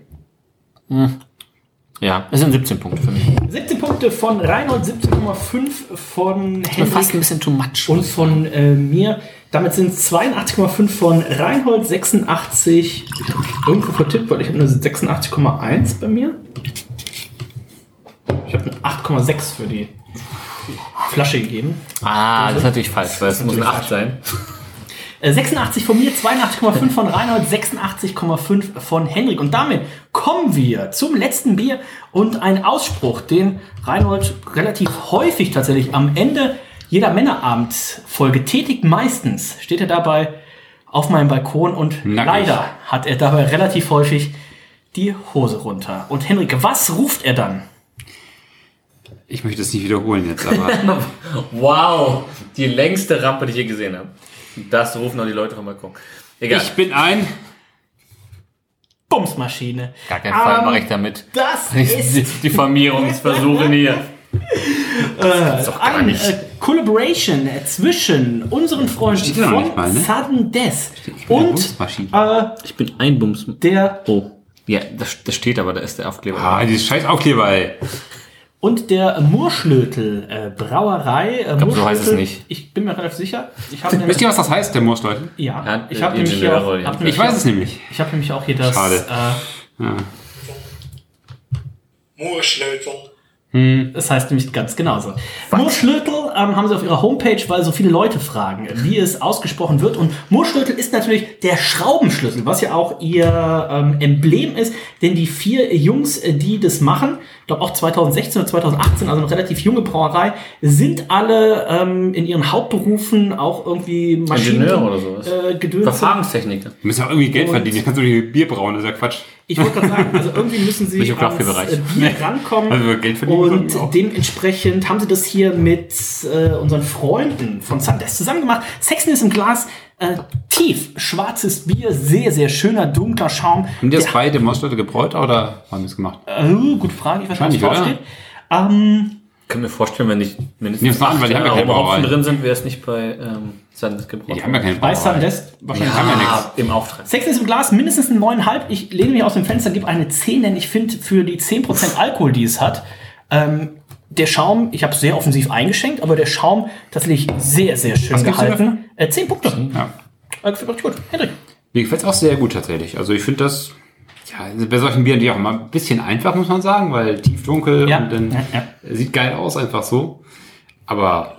Ja, es sind 17 Punkte für mich. 17 Punkte von Reinhold, 17,5 von Henrik. Fast ein bisschen too much. Und von mir. Damit sind 82,5 von Reinhold, 86. Irgendwo vertippt, weil ich habe eine 86,1 bei mir. Ich habe eine 8,6 für die Flasche gegeben. Das ist natürlich falsch, weil es muss eine 8 sein. 86 von mir, 82,5 von Reinhold, 86,5 von Henrik. Und damit kommen wir zum letzten Bier und ein Ausspruch, den Reinhold relativ häufig tatsächlich am Ende jeder Männerabend-Folge tätigt. Meistens steht er dabei auf meinem Balkon und leider hat er dabei relativ häufig die Hose runter. Und Henrik, was ruft er dann? Ich möchte es nicht wiederholen jetzt, aber... Wow, die längste Rampe, die ich je gesehen habe. Das rufen auch die Leute vom Balkon. Egal. Ich bin ein... Bumsmaschine. Gar keinen Fall mache ich damit. Das ist... Diffamierungsversuche hier. Ein Collaboration zwischen unseren Freunden von Sudden Death und ich bin ein Bums. Der... Oh. Ja, das steht aber, da ist der Aufkleber. Ah, dieses scheiß Aufkleber, ey. Und der Murschlötel Brauerei. So heißt es nicht. Ich bin mir relativ sicher. Wisst ihr, was das heißt, der Murschlötel? Ja, ich habe nämlich hier auch, ich weiß es nämlich. Ich habe nämlich auch hier das... Schade. Murschlötel. Das heißt nämlich ganz genauso. Murschlötel haben sie auf ihrer Homepage, weil so viele Leute fragen, wie es ausgesprochen wird. Und Murschlötel ist natürlich der Schraubenschlüssel, was ja auch ihr Emblem ist. Denn die 4 Jungs, die das machen, ich glaube auch 2016 oder 2018, also eine relativ junge Brauerei, sind alle in ihren Hauptberufen auch irgendwie Maschinen... Ingenieur oder sowas. Gedöns. Verfahrenstechniker. Du musst ja auch irgendwie Geld verdienen. Ich kann so viel Bier brauen, das ist ja Quatsch. Ich wollte gerade sagen, also irgendwie müssen sie ans Bier rankommen. Also Geld verdienen und dementsprechend haben sie das hier mit unseren Freunden von Sudden Death zusammen gemacht. Sexton ist im Glas, tief schwarzes Bier, sehr, sehr schöner, dunkler Schaum. Haben die das beide Mosleute gebräut oder haben die es gemacht? Gute Frage, ich weiß nicht, was draufsteht. Ich kann mir vorstellen, wenn nicht mindestens weil die haben ja keine Brauerei drin sind, wäre es nicht bei Sudden Death gebräut. Die haben ja keine Bei Brauerei. Sudden Death wahrscheinlich Ja, haben wir nichts. im Auftrag. Sexton ist im Glas, mindestens ein 9,5. Ich lehne mich aus dem Fenster, gebe eine 10, denn ich finde für die 10% Alkohol, die es hat, der Schaum, ich habe sehr offensiv eingeschenkt, aber der Schaum tatsächlich sehr, sehr schön gehalten. 10 Punkte. Ja. Gefällt euch gut. Hendrik. Mir gefällt es auch sehr gut tatsächlich. Also ich finde das, ja, bei solchen Bieren, die auch immer ein bisschen einfach, muss man sagen, weil tiefdunkel und dann sieht geil aus, einfach so. Aber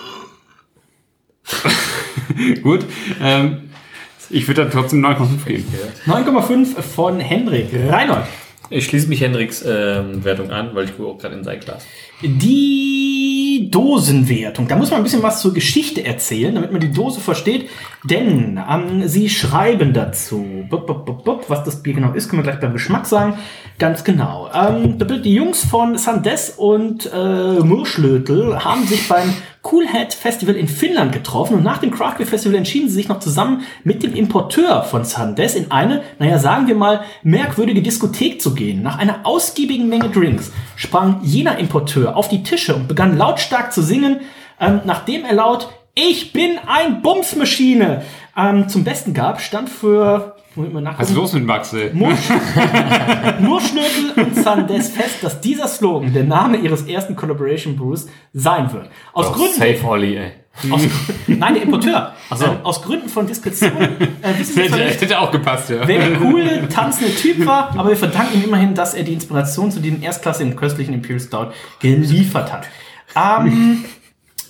gut, ich würde dann trotzdem 9,5 geben. 9,5 von Hendrik. Reinhold. Ich schließe mich Hendriks Wertung an, weil ich gucke auch gerade in sein Glas. Die Dosenwertung. Da muss man ein bisschen was zur Geschichte erzählen, damit man die Dose versteht. Denn sie schreiben dazu, was das Bier genau ist, können wir gleich beim Geschmack sagen. Ganz genau. Die Jungs von Sudden Death und Murschlötel haben sich beim Coolhead Festival in Finnland getroffen und nach dem Craft Beer Festival entschieden sie sich noch zusammen mit dem Importeur von Sudden Death in eine, sagen wir mal, merkwürdige Diskothek zu gehen. Nach einer ausgiebigen Menge Drinks sprang jener Importeur auf die Tische und begann lautstark zu singen, nachdem er laut "Ich bin ein Bumsmaschine" zum Besten gab, stand für... Was ist los mit Max, ey? Murschlötel und Sudden Death fest, dass dieser Slogan der Name ihres ersten Collaboration Brews sein wird. Aus Gründen... Safe Ollie, ey. Nein, der Importeur. Aus Gründen von Diskretion wissen Sie zwar nicht, hätte auch gepasst, ja. wer der coole, tanzende Typ war, aber wir verdanken ihm immerhin, dass er die Inspiration zu diesem erstklassigen köstlichen Imperial Stout geliefert hat.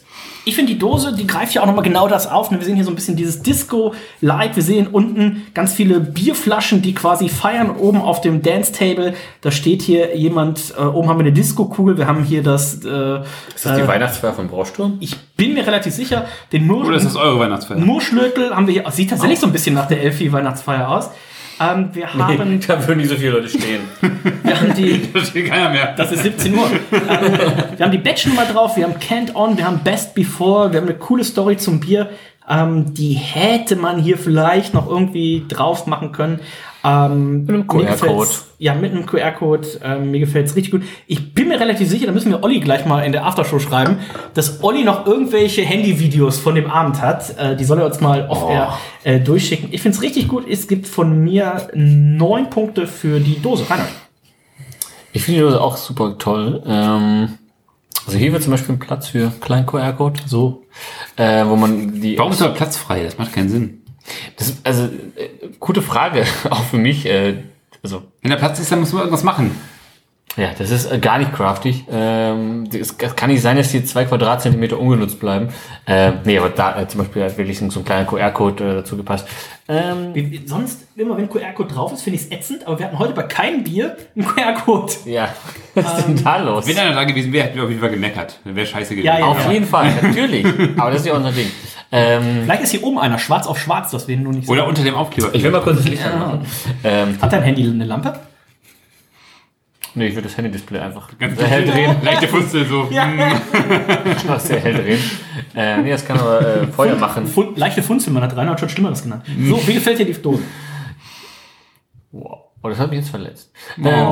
Ich finde die Dose, die greift ja auch nochmal genau das auf. Wir sehen hier so ein bisschen dieses Disco-Light. Wir sehen unten ganz viele Bierflaschen, die quasi feiern oben auf dem Dance-Table. Da steht hier jemand, oben haben wir eine Disco-Kugel. Wir haben hier das... Ist das die Weihnachtsfeier vom Brausturm? Ich bin mir relativ sicher, den Oder ist das eure Weihnachtsfeier? Murschlötel haben wir hier. Sieht tatsächlich so ein bisschen nach der Elfi-Weihnachtsfeier aus. Wir haben... Da würden nicht so viele Leute stehen. Wir haben die... Da steht keiner mehr. Das ist 17 Uhr. Wir haben die Batch-Nummer drauf, wir haben Can't On, wir haben Best Before, wir haben eine coole Story zum Bier. Die hätte man hier vielleicht noch irgendwie drauf machen können. Mit einem QR-Code. Ja, mit einem QR-Code. Mir gefällt's richtig gut. Ich bin mir relativ sicher, da müssen wir Olli gleich mal in der Aftershow schreiben, dass Olli noch irgendwelche Handyvideos von dem Abend hat. Die soll er uns mal off-air durchschicken. Ich find's richtig gut. Es gibt von mir 9 Punkte für die Dose. Reinhard. Ich finde die Dose auch super toll. Also hier wird zum Beispiel ein Platz für kleinen QR-Code, so, wo man die... Warum ist da Platz frei? Das macht keinen Sinn. Das ist, also, gute Frage, auch für mich, also... Wenn der Platz ist, dann muss man irgendwas machen. Ja, das ist gar nicht craftig. Es kann nicht sein, dass die 2 Quadratzentimeter ungenutzt bleiben. Nee, aber da zum Beispiel hat wirklich so ein kleiner QR-Code dazu gepasst. Sonst, immer wenn QR-Code drauf ist, finde ich es ätzend, aber wir hatten heute bei keinem Bier einen QR-Code. Ja, was ist denn da los? Wenn einer da gewesen wäre, hätten wir auf jeden Fall gemeckert. Dann wäre scheiße gewesen. Ja, auf jeden Fall, natürlich. Aber das ist ja unser Ding. Vielleicht ist hier oben einer, schwarz auf schwarz, das wir nur nicht Oder sehen. unter dem Aufkleber. Ich will mal kurz das Licht anmachen. Hat dein Handy eine Lampe? Nee, ich würde das Handy-Display einfach Ganz sehr hell drehen. Leichte Funzel so. Ja. Einfach sehr hell drehen. Nee, das kann aber Feuer machen. Leichte Funzel, man hat Reinhard schon Schlimmeres genannt. So, wie gefällt dir die Dose? Wow. Oh, das hat mich jetzt verletzt. Ja,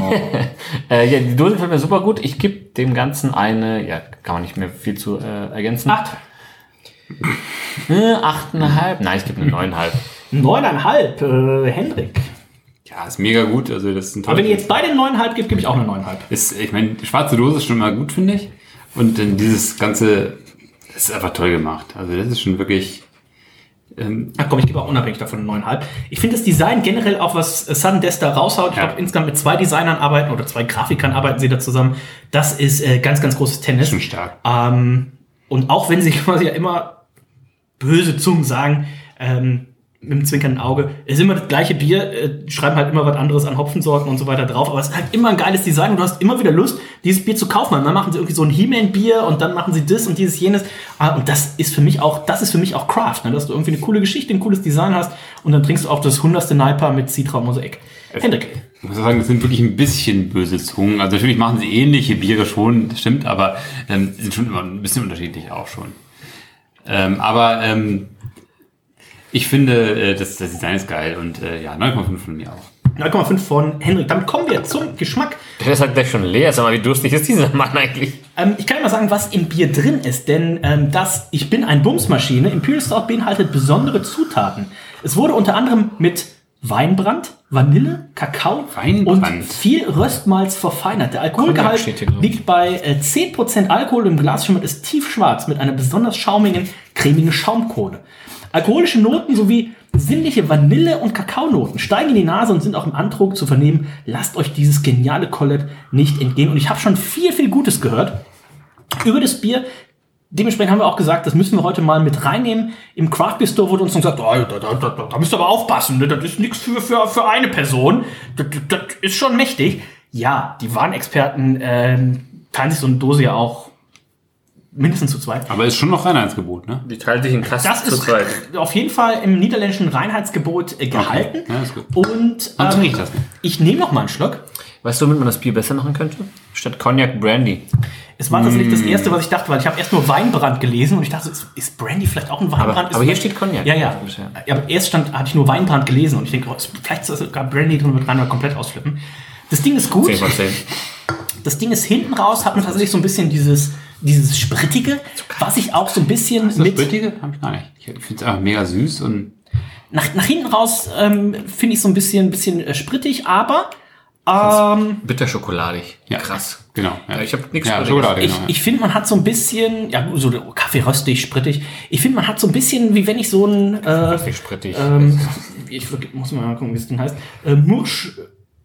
die Dose gefällt mir super gut. Ich gebe dem Ganzen eine, ja, kann man nicht mehr viel zu ergänzen. 8. 8,5. Nein, ich gebe eine 9,5. 9,5, Hendrik. Ja, ist mega gut. Also das ist ein Aber wenn ihr jetzt beide 9,5 gibt, gebe ich auch eine 9,5. Ich meine, die schwarze Dose ist schon mal gut, finde ich. Und dann dieses Ganze ist einfach toll gemacht. Also das ist schon wirklich... Ach komm, ich gebe auch unabhängig davon eine 9,5. Ich finde das Design generell auch, was Sun Desta raushaut. Ich glaube, insgesamt mit 2 Designern arbeiten oder 2 Grafikern arbeiten sie da zusammen. Das ist ganz, ganz großes Tennis. Schon stark. Und auch wenn sie quasi ja immer böse Zungen sagen, mit dem zwinkernden Auge, es ist immer das gleiche Bier, schreiben halt immer was anderes an Hopfensorten und so weiter drauf, aber es ist halt immer ein geiles Design und du hast immer wieder Lust, dieses Bier zu kaufen. Und dann machen sie irgendwie so ein He-Man-Bier und dann machen sie das und dieses, jenes. Und das ist für mich auch Craft, ne? Dass du irgendwie eine coole Geschichte, ein cooles Design hast und dann trinkst du auch das 100. Naipa mit Citra-Mosaik. Hendrik. Ich muss sagen, das sind wirklich ein bisschen böse Zungen. Also natürlich machen sie ähnliche Biere schon, das stimmt, aber sind schon immer ein bisschen unterschiedlich auch schon. Ich finde, das Design ist geil und ja, 9,5 von mir auch. 9,5 von Hendrik. Damit kommen wir zum Geschmack. Der ist halt gleich schon leer. Sag mal, wie durstig ist dieser Mann eigentlich? Ich kann ja mal sagen, was im Bier drin ist, denn Ich bin ein Bumsmaschine. Imperial Stout beinhaltet besondere Zutaten. Es wurde unter anderem mit Weinbrand, Vanille, Kakao und viel Röstmalz verfeinert. Der Alkoholgehalt liegt bei 10% Alkohol. Im Glas schimmert es tiefschwarz mit einer besonders schaumigen, cremigen Schaumkrone. Alkoholische Noten sowie sinnliche Vanille- und Kakaonoten steigen in die Nase und sind auch im Andruck zu vernehmen. Lasst euch dieses geniale Collab nicht entgehen. Und ich habe schon viel, viel Gutes gehört über das Bier. Dementsprechend haben wir auch gesagt, das müssen wir heute mal mit reinnehmen. Im Craft Beer Store wurde uns gesagt, da müsst ihr aber aufpassen, ne? Das ist nichts für eine Person. Das ist schon mächtig. Ja, die Warenexperten teilen sich so eine Dose ja auch mindestens zu zweit. Aber ist schon noch Reinheitsgebot, ne? Die teilt sich in Kasten das zu zweit. Ist auf jeden Fall im niederländischen Reinheitsgebot gehalten. Okay. Ja, ist gut. Und trinke ich das nicht. Ich nehme noch mal einen Schluck. Weißt du, womit man das Bier besser machen könnte? Statt Cognac Brandy. Es war tatsächlich das Erste, was ich dachte, weil ich habe erst nur Weinbrand gelesen und ich dachte, ist Brandy vielleicht auch ein Weinbrand? Aber hier steht Cognac. Ja. Aber erst hatte ich nur Weinbrand gelesen und ich denke, vielleicht ist sogar Brandy drin, mit rein oder komplett ausflippen. Das Ding ist gut. 10 von 10. Das Ding ist hinten raus, hat man tatsächlich so ein bisschen dieses Sprittige, was ich auch so ein bisschen das Sprittige? Hab ich gar nicht. Ich finde es einfach mega süß und nach hinten raus finde ich so ein bisschen sprittig, aber bitterschokoladig. Ja. Krass. Genau. Ja, ich habe nichts Schokolade. Ich finde, man hat so ein bisschen, ja, so Kaffee-röstig, sprittig. Ich finde, man hat so ein bisschen, wie wenn ich so ein Kaffee sprittig. ich muss mal gucken, wie das Ding heißt.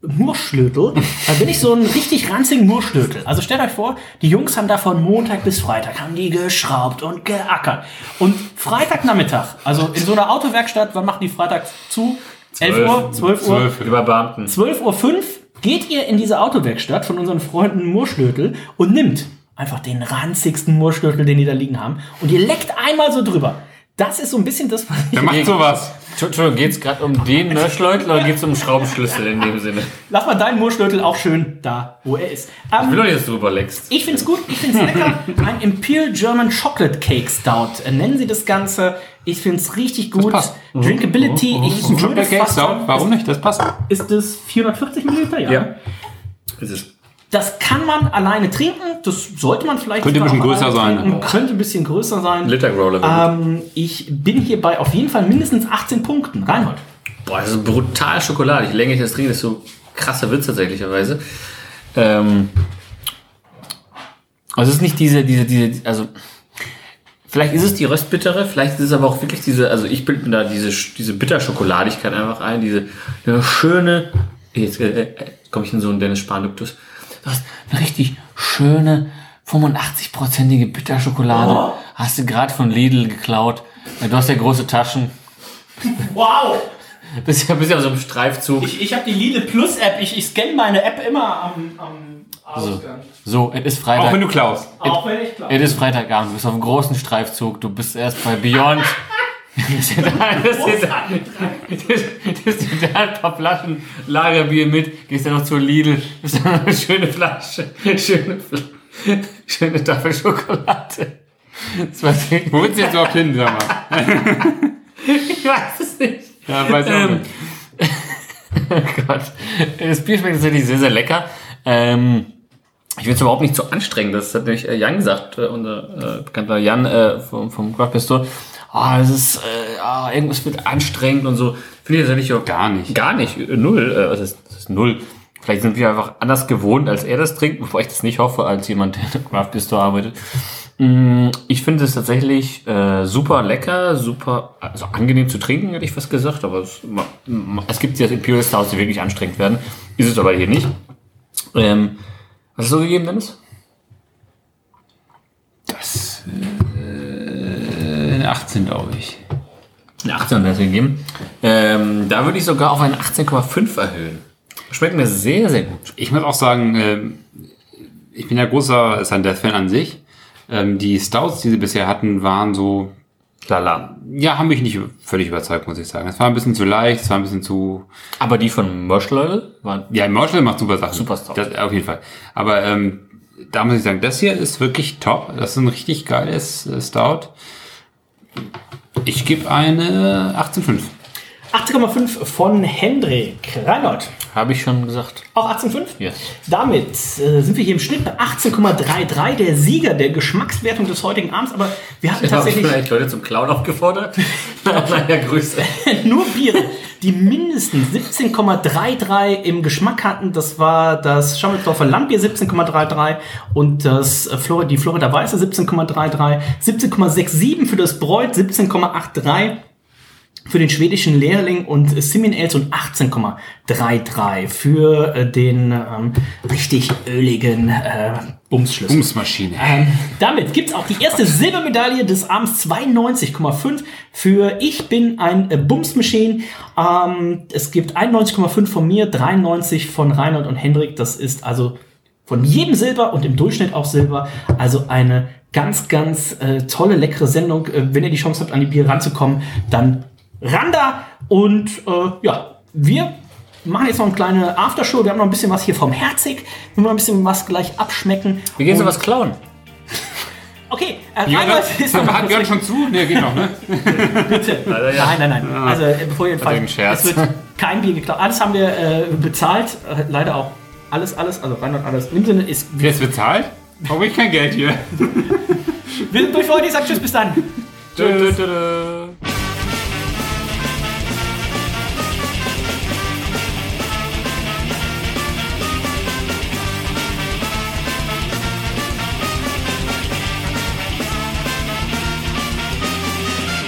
Murschlötel, dann bin ich so ein richtig ranzigen Murschlötel. Also stellt euch vor, die Jungs haben da von Montag bis Freitag, haben die geschraubt und geackert. Und Freitagnachmittag, also in so einer Autowerkstatt, wann machen die Freitag zu? 11 Uhr? 12 Uhr? Über Beamten. 12.05 Uhr geht ihr in diese Autowerkstatt von unseren Freunden Murschlötel und nimmt einfach den ranzigsten Murschlötel, den die da liegen haben, und ihr leckt einmal so drüber. Das ist so ein bisschen das, was ich... Wer macht sowas? Entschuldigung, geht's gerade um den Murschlötel oder geht's um einen Schraubenschlüssel in dem Sinne? Lass mal deinen Murschlötel auch schön da, wo er ist. Ich will doch nicht, dass du drüber leckst. Ich find's gut, ich find's lecker. Ein Imperial German Chocolate Cake Stout. Nennen sie das Ganze. Ich find's richtig gut. Das passt. Drinkability. Ich würde Chocolate Cake fast Stout, sagen, warum nicht? Das passt. ist das 440 Milliliter? Ja. Ist es. Das kann man alleine trinken. Das sollte man vielleicht Könnte ein bisschen auch größer alleine sein. trinken. Könnte ein bisschen größer sein. Liter Growler. Ich bin hier bei auf jeden Fall mindestens 18 Punkten. Reinhold. Boah, das ist brutal Schokolade. Je länger ich das trinke, desto krasser wird es tatsächlicherweise. Also es ist nicht diese, also vielleicht ist es die Röstbittere, vielleicht ist es aber auch wirklich diese, also ich bilde mir da diese Bitterschokoladigkeit einfach ein, diese schöne, jetzt komme ich in so einen Dennis Spahn-Duktus, du hast eine richtig schöne 85%ige Bitterschokolade, hast du gerade von Lidl geklaut, du hast ja große Taschen. Wow! Bist ja auf so einem Streifzug. Ich habe die Lidl Plus App. Ich scanne meine App immer am Ausgang. So, es ist Freitag. Auch wenn du klaust. Auch wenn ich glaube. Es ist Freitagabend, du bist auf einem großen Streifzug, du bist erst bei Beyond. Das sind da ein paar Flaschen Lagerbier mit, gehst dann noch zur Lidl, ist dann eine schöne Flasche, schöne Tafel Schokolade. Wo willst du jetzt überhaupt hin, sag mal? Ich weiß es nicht. Ja, weiß ich auch nicht. Oh Gott. Das Bier schmeckt tatsächlich sehr, sehr lecker. Ich finde es überhaupt nicht so anstrengend. Das hat nämlich Jan gesagt, unser bekannter Jan vom Craft Store. Es ist, irgendwas wird anstrengend und so. Finde ich tatsächlich auch Gar nicht. Gar nicht. Null. Das ist null. Vielleicht sind wir einfach anders gewohnt, als er das trinkt, bevor ich das nicht hoffe, als jemand, der im Craft Store arbeitet. Ich finde es tatsächlich super lecker, super, also angenehm zu trinken, hätte ich fast gesagt, aber es gibt ja Imperial Stouts, die wirklich anstrengend werden. Ist es aber hier nicht. Was hast du gegeben, Dennis? Das eine 18, glaube ich. Eine 18 hat er gegeben. Da würde ich sogar auf eine 18,5 erhöhen. Schmeckt mir sehr, sehr gut. Ich muss auch sagen, ich bin ja großer Sun-Death-Fan an sich. Die Stouts, die sie bisher hatten, waren so... Lala. Ja, haben mich nicht völlig überzeugt, muss ich sagen. Es war ein bisschen zu leicht, es war ein bisschen zu... Aber die von Murschlötel waren... Ja, Murschlötel macht super Sachen. Super Stout. Das, auf jeden Fall. Aber da muss ich sagen, das hier ist wirklich top. Das ist ein richtig geiles Stout. Ich gebe eine 18,5. 18,5 von Hendrik. Reinhold. Habe ich schon gesagt. Auch 18,5? Yes. Damit sind wir hier im Schnitt bei 18,33, der Sieger der Geschmackswertung des heutigen Abends. Aber wir hatten tatsächlich Habe ich Leute zum Klauen aufgefordert? Naja, Grüße. nur Biere, die mindestens 17,33 im Geschmack hatten. Das war das Schaumelsdorfer Landbier 17,33 und das die Florida Weiße 17,33, 17,67 für das Bräut, 17,83 für den schwedischen Lehrling und Simin Elson 18,33 für den richtig öligen Bumsschlüssel. Bumsmaschine. Damit gibt's auch die erste Silbermedaille des Abends, 92,5 für Ich bin ein Bumsmaschine. Es gibt 91,5 von mir, 93 von Reinhold und Hendrik. Das ist also von jedem Silber und im Durchschnitt auch Silber. Also eine ganz, ganz tolle, leckere Sendung. Wenn ihr die Chance habt, an die Bier ranzukommen, dann ran da und wir machen jetzt noch eine kleine Aftershow. Wir haben noch ein bisschen was hier vom Herzig. Wir wollen noch ein bisschen was gleich abschmecken. Wir gehen sowas klauen. Okay, Reinhold ist noch hat Björn schon zu? Ne, geht noch, ne? Bitte. Nein. Also bevor ihr falsch, es wird kein Bier geklaut. Alles haben wir bezahlt. Leider auch alles. Also Reinhold alles. In dem Sinne ist... Wer ist bezahlt? Brauche ich kein Geld hier. Wir sind durch für heute. Ich sag tschüss, bis dann. Tschüss.